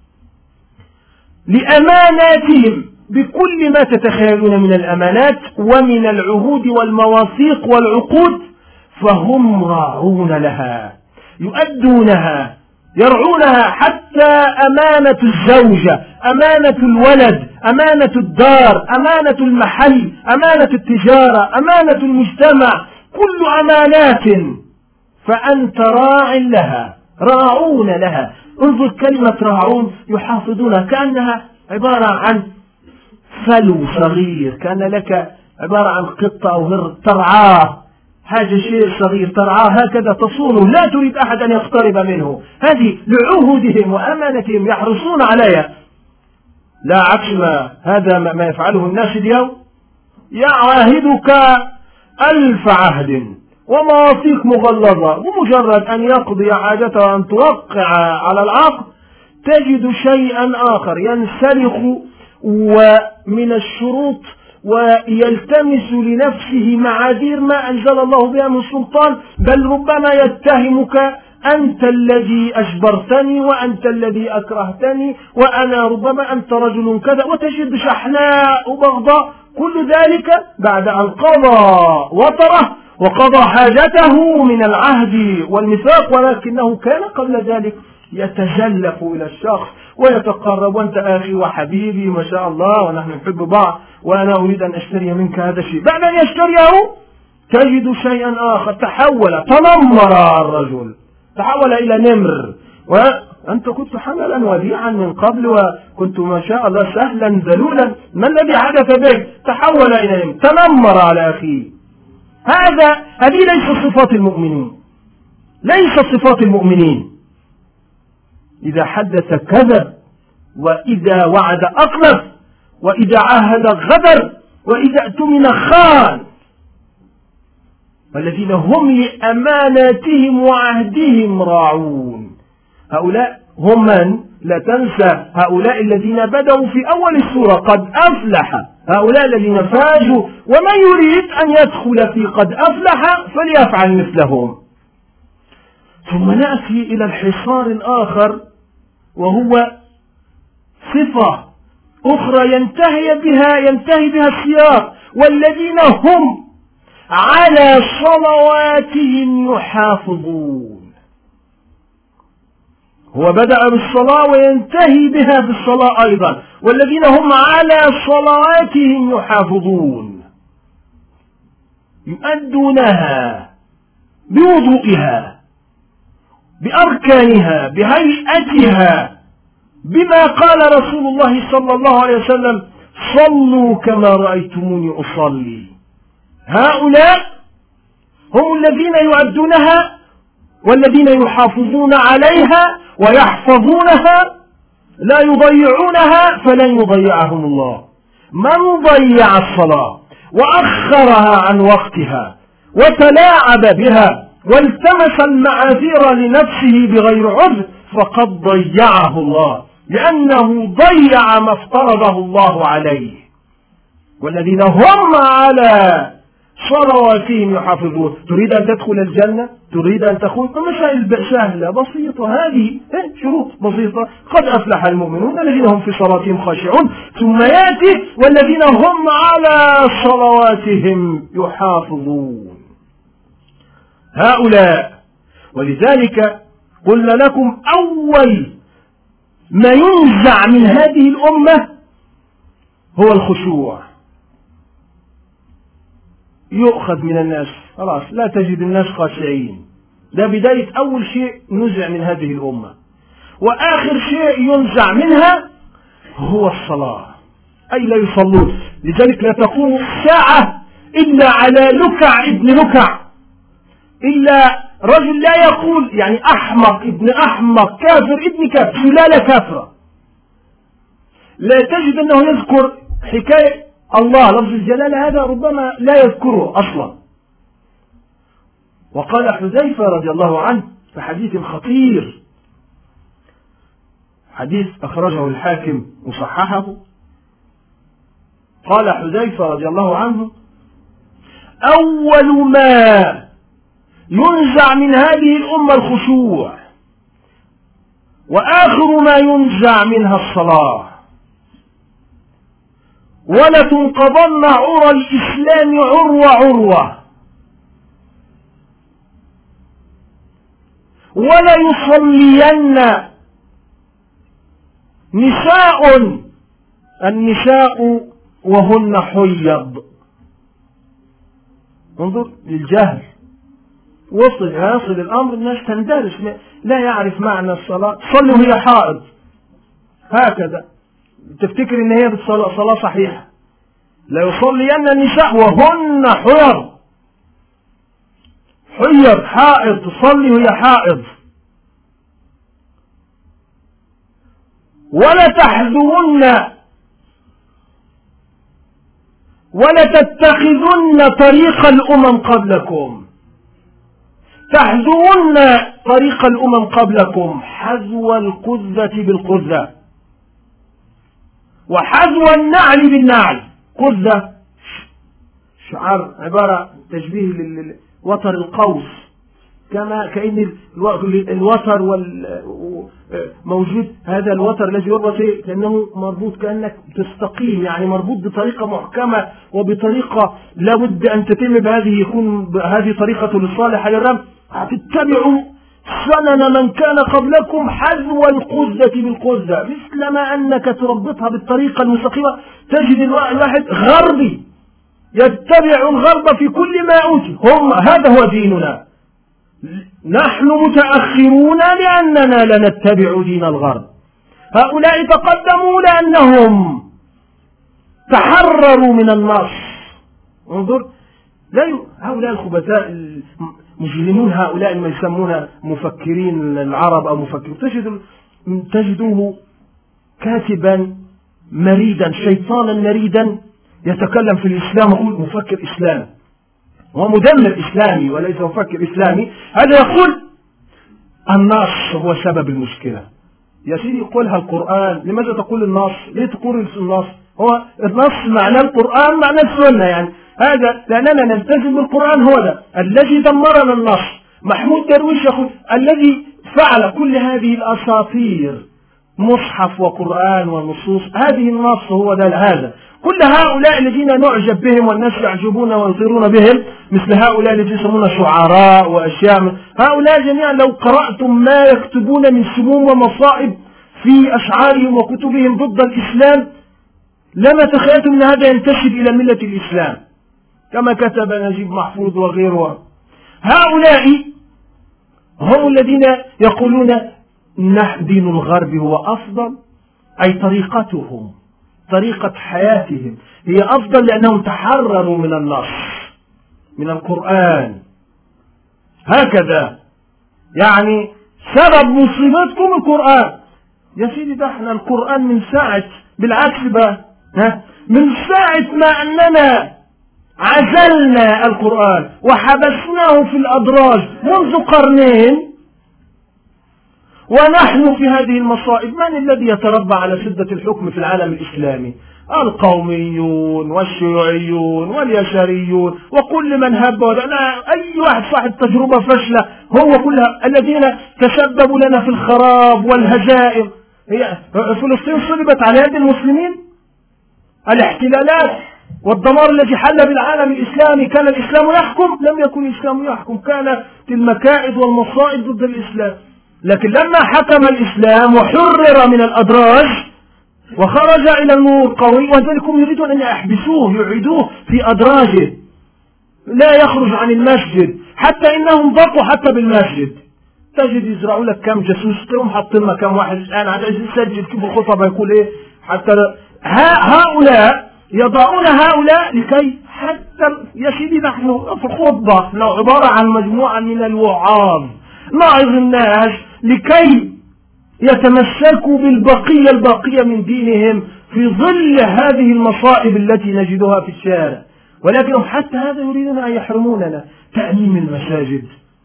لأماناتهم بكل ما تتخيلون من الأمانات ومن العهود والمواثيق والعقود، فهم راعون لها، يؤدونها، يرعونها، حتى أمانة الزوجة، أمانة الولد، أمانة الدار، أمانة المحل، أمانة التجارة، أمانة المجتمع، كل أمانات فأنت راع لها، راعون لها. انظر كلمة راعون، يحافظونها، كأنها عبارة عن فلو صغير، كان لك عبارة عن قطة أو هر ترعاه، حاجة شيء صغير ترعاه هكذا تصونه، لا تريد أحد أن يقترب منه. هذه لعهودهم وأمانتهم يحرصون عليها، لا عكس ما هذا ما يفعله الناس اليوم. يعاهدك ألف عهد ومواثيق مغلظة، ومجرد أن يقضي حاجته وأن توقع على العقد تجد شيئا آخر ينسلخ ومن الشروط ويلتمس لنفسه معاذير ما أنزل الله بها من سلطان، بل ربما يتهمك أنت الذي أجبرتني وأنت الذي أكرهتني وأنا ربما أنت رجل كذا، وتجد شحناء وبغضاء. كل ذلك بعد أن قضى وطره وقضى حاجته من العهد والميثاق، ولكنه كان قبل ذلك يتجلف إلى الشخص ويتقرب، وأنت أخي وحبيبي ما شاء الله ونحن نحب بعض وأنا أريد أن أشتري منك هذا الشيء. بعد أن يشتريه تجد شيئا آخر، تحول، تنمر الرجل، تحول إلى نمر، أنت كنت حملا وديعا من قبل وكنت ما شاء الله سهلا ذلولا، ما الذي حدث بك؟ تحول إليهم، تنمر على أخيه. هذا هذه ليست صفات المؤمنين، ليست صفات المؤمنين. إذا حدث كذب، وإذا وعد أخلف، وإذا عاهد غدر، وإذا اؤتمن خان. والذين هم لأماناتهم وعهدهم راعون. هؤلاء هم من؟ لا تنسى هؤلاء الذين بدأوا في أول السورة قد أفلح، هؤلاء الذين فازوا، ومن يريد أن يدخل في قد أفلح فليفعل مثلهم. ثم نأتي إلى الحصار الآخر، وهو صفة أخرى ينتهي بها ينتهي بها السياق: والذين هم على صلواتهم يحافظون. هو بدأ بالصلاة وينتهي بها بالصلاة أيضا: والذين هم على صلواتهم يحافظون، يؤدونها بوضوئها، بأركانها، بهيئتها، بما قال رسول الله صلى الله عليه وسلم: صلوا كما رأيتموني أصلي. هؤلاء هم الذين يؤدونها والذين يحافظون عليها ويحفظونها، لا يضيعونها فلن يضيعهم الله. من ضيع الصلاة وأخرها عن وقتها وتلاعب بها والتمس المعاذير لنفسه بغير عذر فقد ضيعه الله، لأنه ضيع ما افترضه الله عليه. والذين هم على صلواتهم يحافظون. تريد أن تدخل الجنة؟ تريد أن تخون؟ مسائل سهلة بسيطة، هذه شروط بسيطة: قد أفلح المؤمنون الذين هم في صلاتهم خاشعون. ثم يأتي: والذين هم على صلواتهم يحافظون. هؤلاء. ولذلك قلنا لكم أول ما ينزع من هذه الأمة هو الخشوع. يؤخذ من الناس، خلاص لا تجد الناس خاشعين. ده بداية أول شيء نزع من هذه الأمة. وآخر شيء ينزع منها هو الصلاة، أي لا يصلون. لذلك لا تقوم ساعة إلا على لكع ابن لكع، إلا رجل لا يقول يعني أحمق ابن أحمق، كافر ابن كافر، سلالة كافرة. لا تجد أنه يذكر حكاية الله، لفظ الجلالة هذا ربما لا يذكره أصلا. وقال حذيفة رضي الله عنه في حديث خطير، حديث أخرجه الحاكم وصححه، قال حذيفة رضي الله عنه: أول ما ينزع من هذه الأمة الخشوع، وآخر ما ينزع منها الصلاة، ولتنقضن عرى الإسلام عروة عروة، ولا يصلين نساء النساء وهن حيض. انظر للجهل، وصل يصل الأمر الناس تندرس، لا يعرف معنى الصلاة، صلي وهي حائض هكذا، تفتكر ان هي بالصلاة صلاة صحيحة. لا يصلين النساء وهن حيض، حيض حائض، تصلي وهي حائض. ولا تحذون ولا تتخذن طريق الأمم قبلكم، تحذون طريق الأمم قبلكم حذو القذة بالقذة، وحذو النعل بالنعل. قذة شعار، عبارة تشبيه للوتر القوس، كما كأن الوتر موجود، هذا الوتر الذي يربط كأنه مربوط، كأنك تستقيم، يعني مربوط بطريقة محكمة وبطريقة لا بد أن تتم بهذه، يكون هذه طريقة الصالحة للرب. تتبعوا سنن من كان قبلكم حذو القذة بالقذة، مثل ما أنك تربطها بالطريقة المستقيمة. تجد الواحد غربي يتبع الغرب في كل ما أوتي، هم هذا هو ديننا، نحن متأخرون لأننا لا نتبع دين الغرب. هؤلاء تقدموا لأنهم تحرروا من النص. انظر، لا هؤلاء الخبثاء المجرمون، هؤلاء ما يسمون مفكرين العرب أو مفكرين، تجد تجدوه كاتبا مريدا، شيطانا مريدا يتكلم في الإسلام ويقول مفكر إسلامي ومدمر إسلامي وليس مفكر إسلامي. هذا يقول النص هو سبب المشكلة. يا سيدي قولها القرآن، لماذا تقول النص؟ ليه تقول النص؟ هو النص معنى القرآن معنى السنة، يعني هذا لأننا نلتزم بالقرآن، هو ده الذي دمرنا النص. محمود درويش يقول الذي فعل كل هذه الأساطير، مصحف وقرآن ونصوص، هذه النص هو ده. هذا كل هؤلاء الذين نعجب بهم والناس يعجبون وينصرون بهم، مثل هؤلاء الذين يسمون شعراء وأشياء، هؤلاء جميعا لو قرأتم ما يكتبون من سموم ومصائب في أشعارهم وكتبهم ضد الإسلام لما تخيلتم أن هذا ينتسب إلى ملة الإسلام كما كتب نجيب محفوظ وغيره. هؤلاء هم الذين يقولون دين الغرب هو أفضل، أي طريقتهم طريقة حياتهم هي أفضل لأنهم تحرروا من النص من القرآن. هكذا يعني سبب مصيبتكم القرآن. يا سيدي ده احنا القرآن من ساعة، بالعكس بقى، ها من ساعة ما أننا عزلنا القرآن وحبسناه في الأدراج منذ قرنين ونحن في هذه المصائب. من الذي يتربى على سدة الحكم في العالم الإسلامي؟ القوميون والشيوعيون واليساريون وكل من هب ودنا، أي واحد صاحب تجربة فاشلة، هو كلها الذين تسببوا لنا في الخراب والهزائم. هي فلسطين صلبت على يد المسلمين، الاحتلالات والدمار الذي حل بالعالم الإسلامي، كان الإسلام يحكم؟ لم يكن الإسلام يحكم، كانت المكائد والمصائب ضد الإسلام. لكن لما حكم الإسلام وحرر من الأدراج وخرج إلى النور قوي، وذلك يريدون أن يحبسوه يعيدوه في أدراجه لا يخرج عن المسجد، حتى إنهم ضبطوا حتى بالمسجد. تجد يزرعوا لك كم جاسوس، تقوم حاطين كم واحد الآن عايز يسجل كيف الخطبة يقول إيه، حتى هؤلاء يضعون هؤلاء لكي حتى يا سيدي نحن في خطبة لو عبارة عن مجموعة من الوعاظ نعظ الناس لكي يتمسكوا بالبقية الباقية من دينهم في ظل هذه المصائب التي نجدها في الشارع، ولكنهم حتى هذا يريدون أن يحرموننا. تأميم المساجد،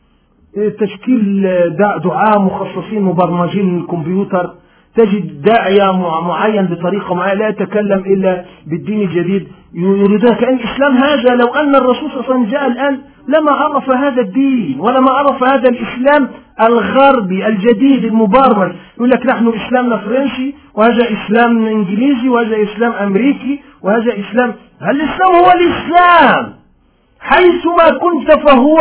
تشكيل دعاة مخصصين مبرمجين للكمبيوتر، تجد داعية معين بطريقة معينة لا يتكلم إلا بالدين الجديد، يريدون كأن الإسلام هذا لو أن الرسول صلى الله عليه وسلم جاء الآن لما عرف هذا الدين ولما عرف هذا الإسلام الغربي الجديد المبرمج. يقول لك نحن إسلامنا فرنسي وهذا إسلام إنجليزي وهذا إسلام أمريكي وهذا إسلام. هل الإسلام هو الإسلام؟ حيثما كنت فهو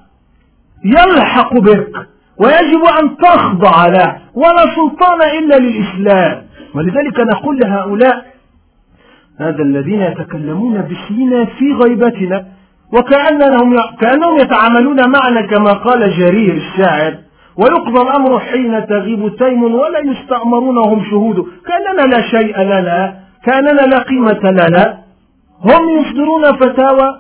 يلحق بك ويجب أن تخضع له، ولا سلطان إلا للإسلام. ولذلك نقول لهؤلاء هذا الذين يتكلمون باسمنا في غيبتنا وكأنهم كأنهم يتعاملون معنا كما قال جرير الشاعر، ويقضى الأمر حين تغيب تيم ولا يستأمرون هم شهود، كأننا لا شيء لنا، كأننا لا قيمة لنا. هم يصدرون فتاوى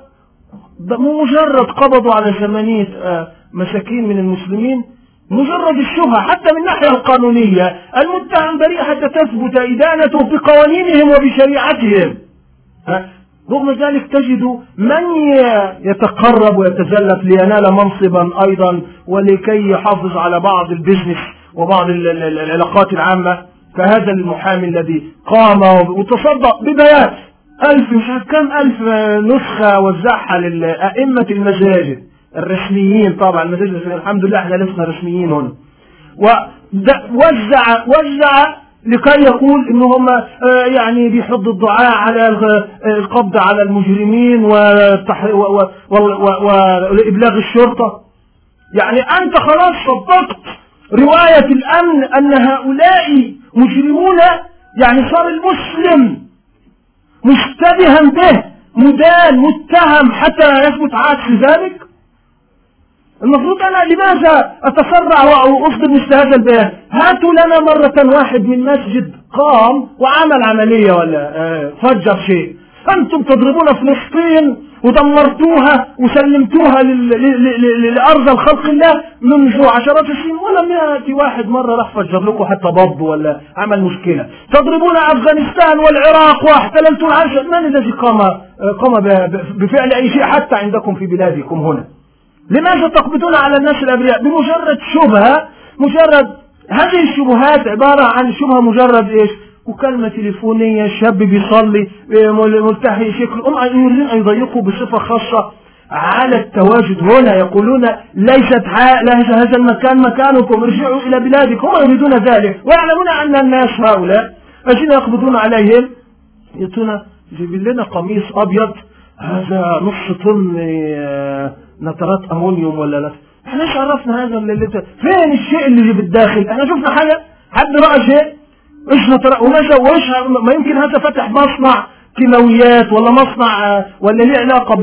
مجرد قبضوا على ثمانية مساكين من المسلمين، مجرد الشبهة حتى من الناحية القانونية المتهم بريء حتى تثبت إدانته بقوانينهم وبشريعتهم. رغم ذلك تجد من يتقرب ويتزلف لينال منصبا أيضا ولكي يحافظ على بعض البزنس وبعض العلاقات العامة، كهذا المحامي الذي قام وتصدق ببيات ألف مش كم ألف نسخة وزعها لأئمة المساجد الرسميين. طبعا المساجد الحمد لله احنا لسنا رسميين هنا، ووزع وزع لكي يقول انهم يعني بيحض الدعاء على القبض على المجرمين وإبلاغ الشرطة. يعني أنت خلاص صدقت رواية الأمن أن هؤلاء مجرمون، يعني صار المسلم مشتبها به مدان متهم حتى يثبت عكس ذلك. المفروض أنا لماذا أتسرع وأصدر مثل هذا البيان؟ هاتوا لنا مرة واحد من مسجد قام وعمل عملية ولا فجر شيء. أنتم تضربون فلسطين ودمرتوها وسلمتوها لأرض الخلق الله منذ عشرات السنين، ولم يأتي واحد مرة راح فجر لكم حتى ضب ولا عمل مشكلة. تضربون أفغانستان والعراق واحتللتم العشر. من الذي قام قام بفعل أي شيء حتى عندكم في بلادكم هنا؟ لماذا تقبضون على الناس الأبرياء بمجرد شبهة؟ مجرد هذه الشبهات عبارة عن شبهة مجرد إيش؟ وكلمة تليفونية، شاب بيصلي ملتحي شكل، هم يريدون أن يضيقوا بصفة خاصة على التواجد هنا. يقولون ليست ليس هذا المكان مكانكم، ارجعوا إلى بلادكم. هم يريدون ذلك ويعلمون أن الناس هؤلاء الذين يقبضون عليهم يأتون يجيب لنا قميص أبيض هذا نص طن نترات أمونيوم ولا لا. احنا ايش عرفنا هذا اللي فين الشيء اللي بالداخل؟ احنا شفنا حاجة؟ حد رأى شيء؟ ايش نترى وماذا وايش ما يمكن هذا فتح مصنع كيماويات ولا مصنع ولا له علاقة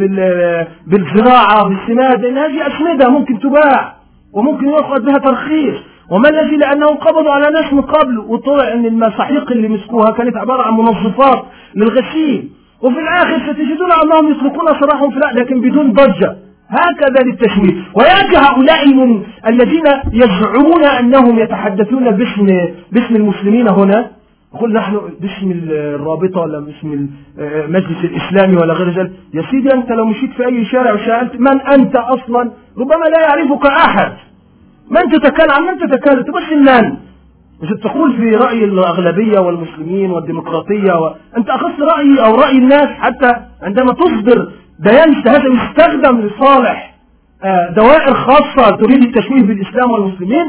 بالزراعة بالسماد، لأن هذه أسمدة ممكن تباع وممكن يأخذ بها ترخيص. وما الذي لأنهم قبضوا على ناس من قبل وطلع أن المساحيق اللي مسكوها كانت عبارة عن منظفات للغسيل، وفي الآخر ستجدون أنهم يطلقون سراحهم فلا لكن بدون ضجة. هكذا للتشويه. ويأتي هؤلاء من الذين يزعمون أنهم يتحدثون باسم باسم المسلمين هنا، يقول نحن باسم الرابطة ولا باسم المجلس الإسلامي ولا غير ذلك. يا سيدي أنت لو مشيت في أي شارع وسألت من أنت أصلا ربما لا يعرفك أحد. من تتكلم عن من تتكلم تبص من مش تقول في رأي الأغلبية والمسلمين والديمقراطية و... أنت أخذت رأيي أو رأي الناس. حتى عندما تصدر بيان هذا يستخدم لصالح دوائر خاصة تريد التشويه بالإسلام والمسلمين.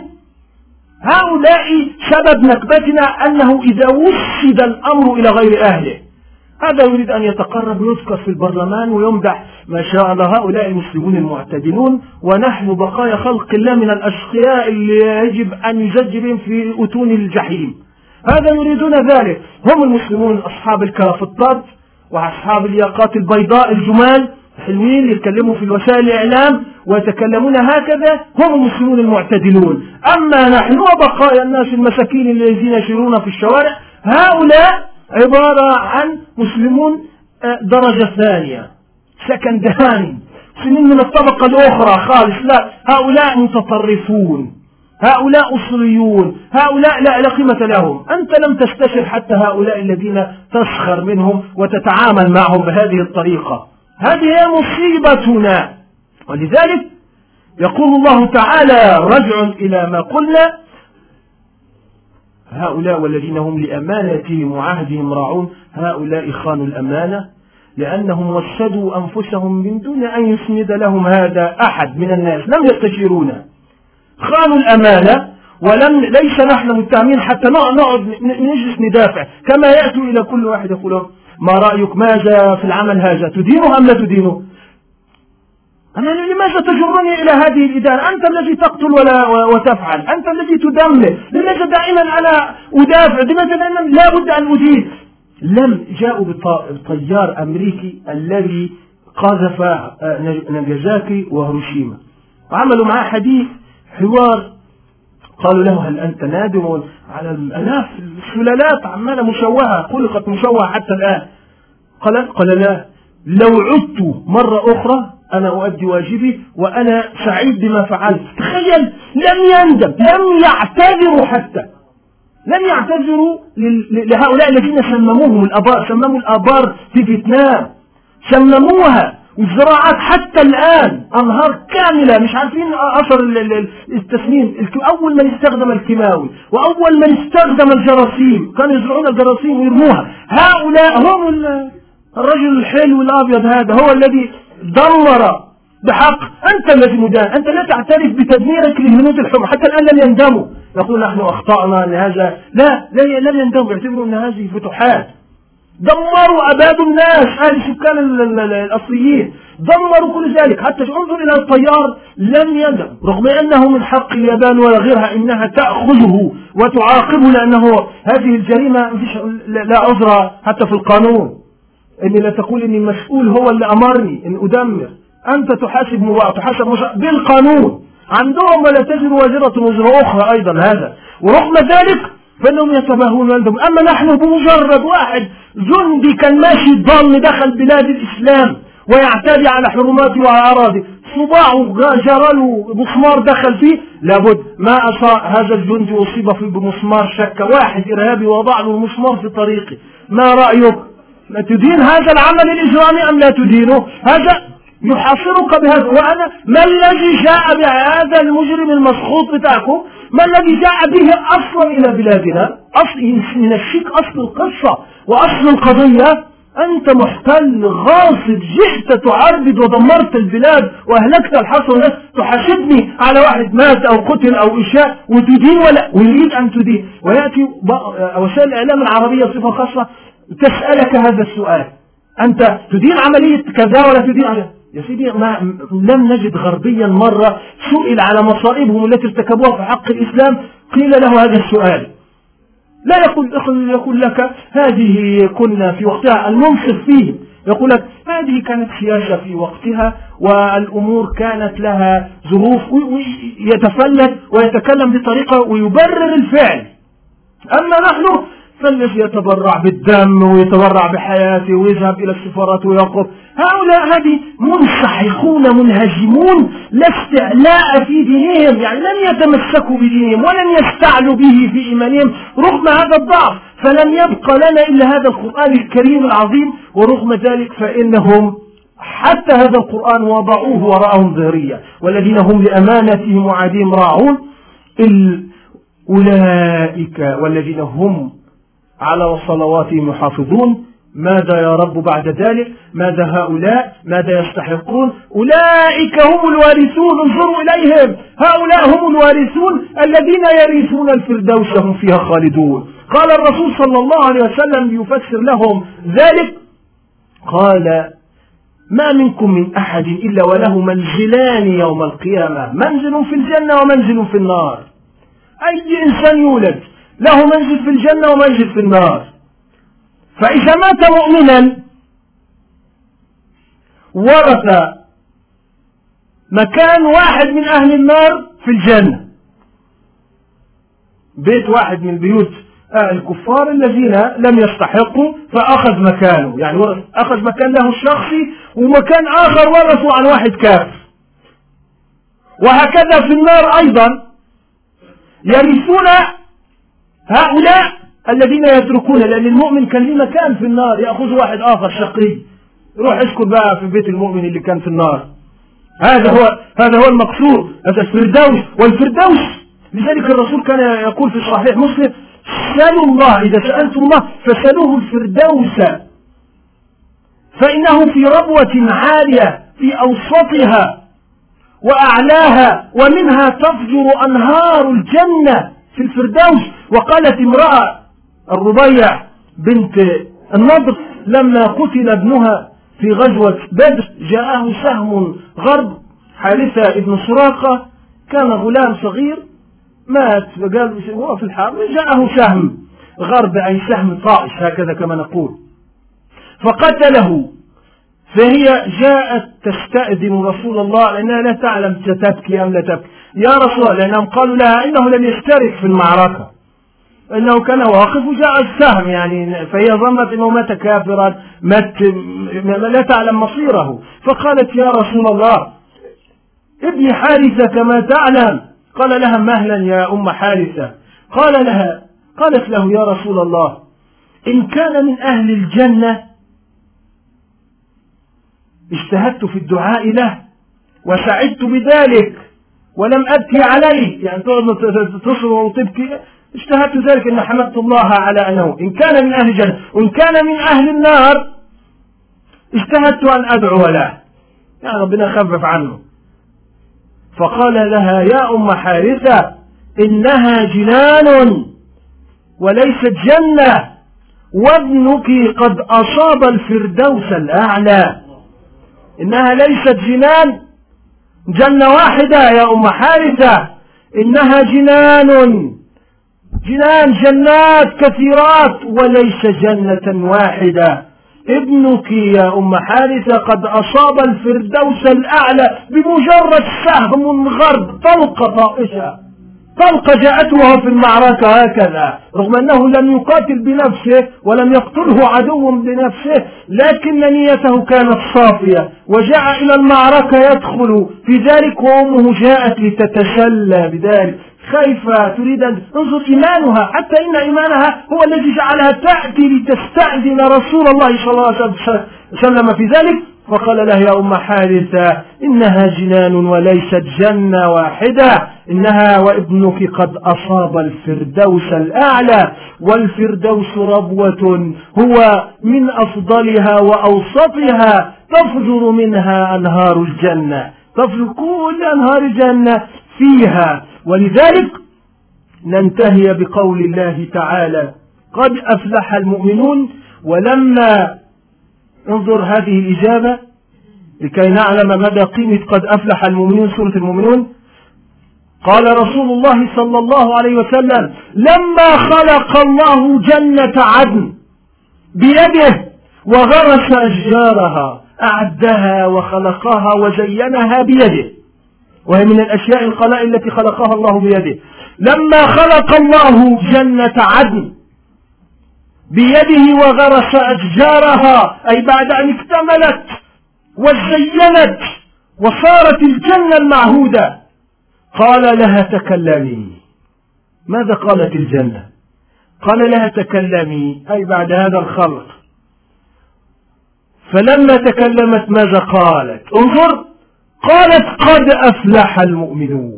هؤلاء سبب نكبتنا أنه إذا وسد الأمر إلى غير أهله هذا يريد أن يتقرب يذكر في البرلمان ويمدح ما شاء الله هؤلاء المسلمون المعتدلون، ونحن بقايا خلق الله من الأشقياء اللي يجب أن يزج بهم في أتون الجحيم. هذا يريدون ذلك. هم المسلمون أصحاب الكرافتات وأصحاب الياقات البيضاء الجمال حلوين يتكلموا في الوسائل الإعلام ويتكلمون هكذا، هم المسلمون المعتدلون. أما نحن وبقايا الناس المساكين الذين يسيرون في الشوارع هؤلاء عبارة عن مسلمون درجة ثانية سكندراني، مسلمين من الطبقة الأخرى خالص. لا، هؤلاء متطرفون، هؤلاء أصليون، هؤلاء لا قيمة لهم. أنت لم تستشر حتى هؤلاء الذين تسخر منهم وتتعامل معهم بهذه الطريقة. هذه هي مصيبتنا. ولذلك يقول الله تعالى رجع إلى ما قلنا هؤلاء والذين هم لأمانتهم وعهدهم راعون. هؤلاء خانوا الأمانة لأنهم وسدوا أنفسهم من دون أن يسند لهم هذا أحد من الناس، لم يستشيرونا. خانوا الأمانة ولم ليس نحن متهمين حتى نقعد نجلس ندافع كما يأتوا إلى كل واحد يقول ما رأيك ماذا في العمل هذا، تدينه أم لا تدينه؟ أنا لماذا تجرني إلى هذه الإدانة؟ أنت الذي تقتل ولا وتفعل، أنت الذي تدمر. لماذا دائما أنا أدافع؟ لماذا دائما لا بد أن أدين؟ لم جاءوا بطيار أمريكي الذي قذف ناجازاكي وهيروشيما وعملوا معه حديث حوار. قالوا له هل أنت نادم على الآلاف السلالات عمالة مشوهة خلقت مشوهة حتى الآن؟ قال قال لا، لو عدت مرة أخرى أنا أؤدي واجبي وأنا سعيد بما فعلت. تخيل، لم يندم، لم يعتذروا حتى لم يعتذروا لهؤلاء الذين سمموهم الآبار. سمموا الآبار في فيتنام، سمموها والزراعات حتى الآن أنهار كاملة مش عارفين أثر التسميم. أول من استخدم الكيماوي وأول من استخدم الجراثيم كانوا يزرعون الجراثيم ويرموها. هؤلاء هم الرجل الحلو الأبيض هذا هو الذي دمر بحق. أنت الذي مدان، أنت لا تعترف بتدميرك للهنود الحمر. حتى الآن لم يندموا، يقول نحن أخطأنا أن هذا لا لم يندموا، يعتبروا أن هذه فتوحات. دمروا أبادوا الناس أهل سكان الأصليين، دمروا كل ذلك. حتى انظر إلى الطيار لم يندم رغم أنه من حق اليابان ولا غيرها إنها تأخذه وتعاقبه لأنه هذه الجريمة لا عذر حتى في القانون. إني لا تقول إني مسؤول هو اللي أمرني إن أدمر. أنت تحاسب مباشرة تحاسب مباشرة بالقانون عندهم، ولا تزر وازرة وزر أخرى أيضا هذا. ورغم ذلك فإنهم يتباهون عندهم. أما نحن بمجرد واحد جندي كان ماشي ضال دخل بلاد الإسلام ويعتدي على حرماته وعلى أراضي، صباعه جراله مسمار دخل فيه، لابد ما أصاب هذا الجندي أصيب فيه بمسمار، شك واحد إرهابي وضع له المسمار في طريقه، ما رأيك؟ لا تدين هذا العمل الإجرامي أم لا تدينه؟ هذا يحاصرك بهذا. وأنا ما الذي جاء بهذا المجرم المسخوط بتاعكم؟ ما الذي جاء به أصلا إلى بلادنا؟ أصل من الشك أصل القصة وأصل القضية. أنت محتل غاصب، جئت تعربد ودمرت البلاد وأهلكت الحصر والناس، تحاسبني على واحد مات أو قتل أو إشاء وتدين ولا ويريد أن تدين. ويأتي وسائل الإعلام العربية بصفة خاصة تسألك هذا السؤال، أنت تدين عملية كذا ولا تدين عملية؟ يا سيدي ما لم نجد غربيا مرة سئل على مصائبهم التي ارتكبوها في حق الإسلام قيل له هذا السؤال. لا يقول يقول لك هذه كنا في وقتها المنصف فيه، يقول لك هذه كانت سياسة في وقتها والأمور كانت لها ظروف، يتفلت ويتكلم بطريقة ويبرر الفعل. أما نحن فالذي يتبرع بالدم ويتبرع بحياته ويذهب إلى السفارات ويقف، هؤلاء هذه منسحقون منهزمون لا استعلاء في دينهم، يعني لم يتمسكوا بدينهم ولم يستعلوا به في إيمانهم رغم هذا الضعف، فلم يبقى لنا إلا هذا القرآن الكريم العظيم. ورغم ذلك فإنهم حتى هذا القرآن وضعوه وراءهم ظهرية، والذين هم لأمانتهم وعهدهم راعون أولئك والذين هم على صلواتهم يحافظون. ماذا يا رب بعد ذلك؟ ماذا هؤلاء؟ ماذا يستحقون؟ أولئك هم الوارثون، انظروا إليهم، هؤلاء هم الوارثون الذين يرثون الفردوس هم فيها خالدون. قال الرسول صلى الله عليه وسلم يفسر لهم ذلك، قال ما منكم من أحد إلا وله منزلان يوم القيامة، منزل في الجنة ومنزل في النار. أي إنسان يولد له منزل في الجنة ومنزل في النار، فإذا مات مؤمنا ورث مكان واحد من أهل النار في الجنة، بيت واحد من بيوت الكفار الذين لم يستحقوا فأخذ مكانه، يعني أخذ مكان له الشخصي ومكان آخر ورثوا عن واحد كافر. وهكذا في النار أيضا يرثون هؤلاء الذين يتركون، لأن المؤمن كان له مكان في النار يأخذ واحد آخر شقي، روح اسكن بقى في بيت المؤمن اللي كان في النار. هذا هو هذا هو المقصود، هذا الفردوس. والفردوس لذلك الرسول كان يقول في صحيح مسلم سألوا الله، إذا سألتم الله فسألوه الفردوس فإنه في ربوة عالية في أوسطها وأعلاها ومنها تفجر أنهار الجنة في الفردوس. وقالت امرأة الربيع بنت النضر لما قتل ابنها في غزوة بدر جاءه سهم غرب، حارثة ابن سراقة كان غلام صغير مات، فقال هو في الحرب جاءه سهم غرب أي سهم طائش هكذا كما نقول، فقتله. فهي جاءت تستأذن رسول الله لأنها لا تعلم ستبكي أم لا تبكي. يا رسول الله، لأنهم قالوا لها إنه لم يشترك في المعركة، إنه كان واقف وجاء السهم، يعني فهي ظنت إنه مات كافرا، مات لا تعلم مصيره. فقالت يا رسول الله ابن حارثة كما تعلم. قال لها مهلا يا أم حارثة. قال لها قالت له يا رسول الله إن كان من أهل الجنة اجتهدت في الدعاء له وسعدت بذلك ولم أبكي عليه، يعني تصر وتبكي، اجتهدت ذلك إن حمدت الله على أنه إن كان من أهل الجنة، وإن كان من أهل النار اجتهدت أن أدعو له، يعني ربنا خفف عنه. فقال لها يا أم حارثة إنها جنان وليست جنة، وابنك قد أصاب الفردوس الأعلى. إنها ليست جنان جنة واحدة يا أم حارثة، إنها جنان جنان جنات كثيرات وليس جنة واحدة. ابنك يا أم حارثة قد أصاب الفردوس الأعلى بمجرد سهم غرب، طلقة طائشة، طلقة جاءته وهو في المعركة هكذا، رغم أنه لم يقاتل بنفسه ولم يقتله عدو بنفسه، لكن نيته كانت صافية، وجاء إلى المعركة يدخل في ذلك وأمه جاءت لتتسلى بذلك، خايفة تريد أن انظر إيمانها، حتى إن إيمانها هو الذي جعلها تأتي لتستأذن رسول الله صلى الله عليه وسلم في ذلك. فقال لها يا أم حارثة إنها جنان وليست جنة واحدة، إنها وابنك قد أصاب الفردوس الأعلى، والفردوس ربوة هو من أفضلها وأوسطها، تفجر منها أنهار الجنة، تفجر كل أنهار الجنة فيها. ولذلك ننتهي بقول الله تعالى قد أفلح المؤمنون. ولما انظر هذه الإجابة لكي نعلم مدى قيمة قد أفلح المؤمنون، سورة المؤمنون، قال رسول الله صلى الله عليه وسلم لما خلق الله جنة عدن بيده وغرس أشجارها، أعدها وخلقها وزينها بيده، وهي من الأشياء القلائل التي خلقها الله بيده. لما خلق الله جنة عدن بيده وغرس أشجارها، أي بعد أن اكتملت وزينت وصارت الجنة المعهودة، قال لها تكلمي. ماذا قالت الجنة؟ قال لها تكلمي، أي بعد هذا الخلق. فلما تكلمت ماذا قالت؟ انظر، قالت قد أفلح المؤمنون.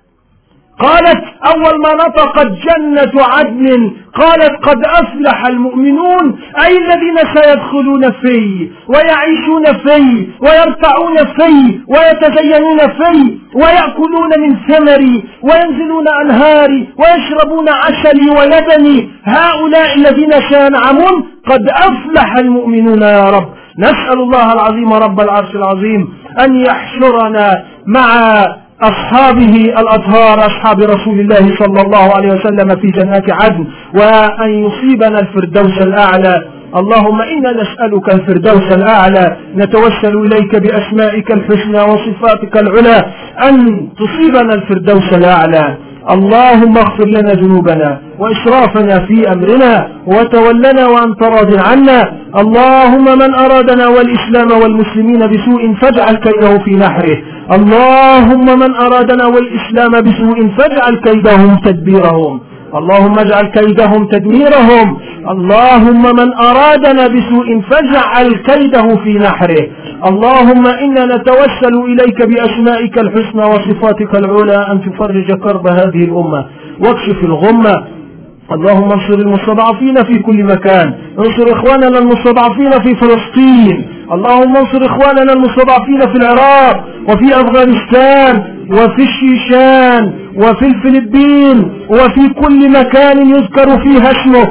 قالت أول ما نطقت جنة عدن قالت قد أفلح المؤمنون، أي الذين سيدخلون فيه ويعيشون فيه ويرتعون فيه ويتزينون فيه ويأكلون من ثمري وينزلون أنهاري ويشربون عسلي ولبني، هؤلاء الذين سينعمون قد أفلح المؤمنون يا رب. نسأل الله العظيم رب العرش العظيم أن يحشرنا مع أصحابه الأطهار أصحاب رسول الله صلى الله عليه وسلم في جنات عدن، وأن يصيبنا الفردوس الأعلى. اللهم إنا نسألك الفردوس الأعلى، نتوسل إليك بأسمائك الحسنى وصفاتك العلى أن تصيبنا الفردوس الأعلى. اللهم اغفر لنا ذنوبنا وإسرافنا في أمرنا وتولنا وأنت راض عنا. اللهم من أرادنا والإسلام والمسلمين بسوء فاجعل كيده في نحره. اللهم من أرادنا والإسلام بسوء فاجعل كيدهم تدبيرهم. اللهم اجعل كيدهم تدميرهم. اللهم من أرادنا بسوء فاجعل كيده في نحره. اللهم إنا نتوسل إليك بأسمائك الحسنى وصفاتك العلى أن تفرج كرب هذه الأمة واكشف الغمة. اللهم انصر المستضعفين في كل مكان، انصر إخواننا المستضعفين في فلسطين، اللهم انصر إخواننا المستضعفين في العراق وفي أفغانستان وفي الشيشان وفي الفلبين وفي كل مكان يذكر فيها اسمه،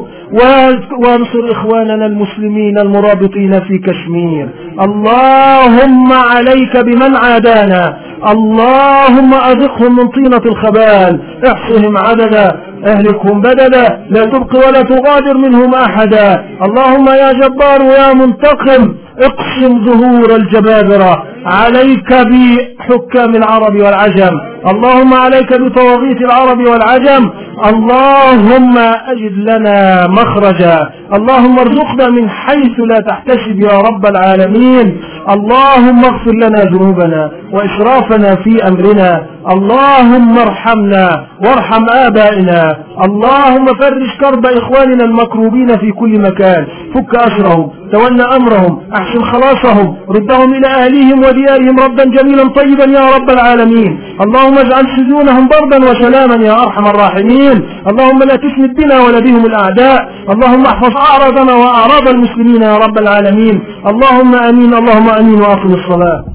وانصر إخواننا المسلمين المرابطين في كشمير. اللهم عليك بمن عادانا، اللهم أذقهم من طينة الخبال، احصهم عددا، اهلكهم بددا، لا تبق ولا تغادر منهم أحدا. اللهم يا جبار يا منتقم اقسم ظهور الجبابرة، عليك بحكام العرب والعجم، اللهم عليك بطواغيت العرب والعجم. اللهم أجد لنا مخرجا، اللهم ارزقنا من حيث لا تحتسب يا رب العالمين. اللهم اغفر لنا ذنوبنا وإسرافنا في أمرنا، اللهم ارحمنا وارحم آبائنا، اللهم فرج كرب إخواننا المكروبين في كل مكان، فك أسرهم، تولى أمرهم، أحسن خلاصهم، ردهم إلى أهليهم وديارهم ردا جميلا طيبا يا رب العالمين. اللهم اجعل سجونهم بردا وسلاما يا أرحم الراحمين. اللهم لا تسند بنا ولا بهم الأعداء. اللهم احفظ أعراضنا وأعراض المسلمين يا رب العالمين. اللهم آمين، اللهم آمين، وأقم الصلاة.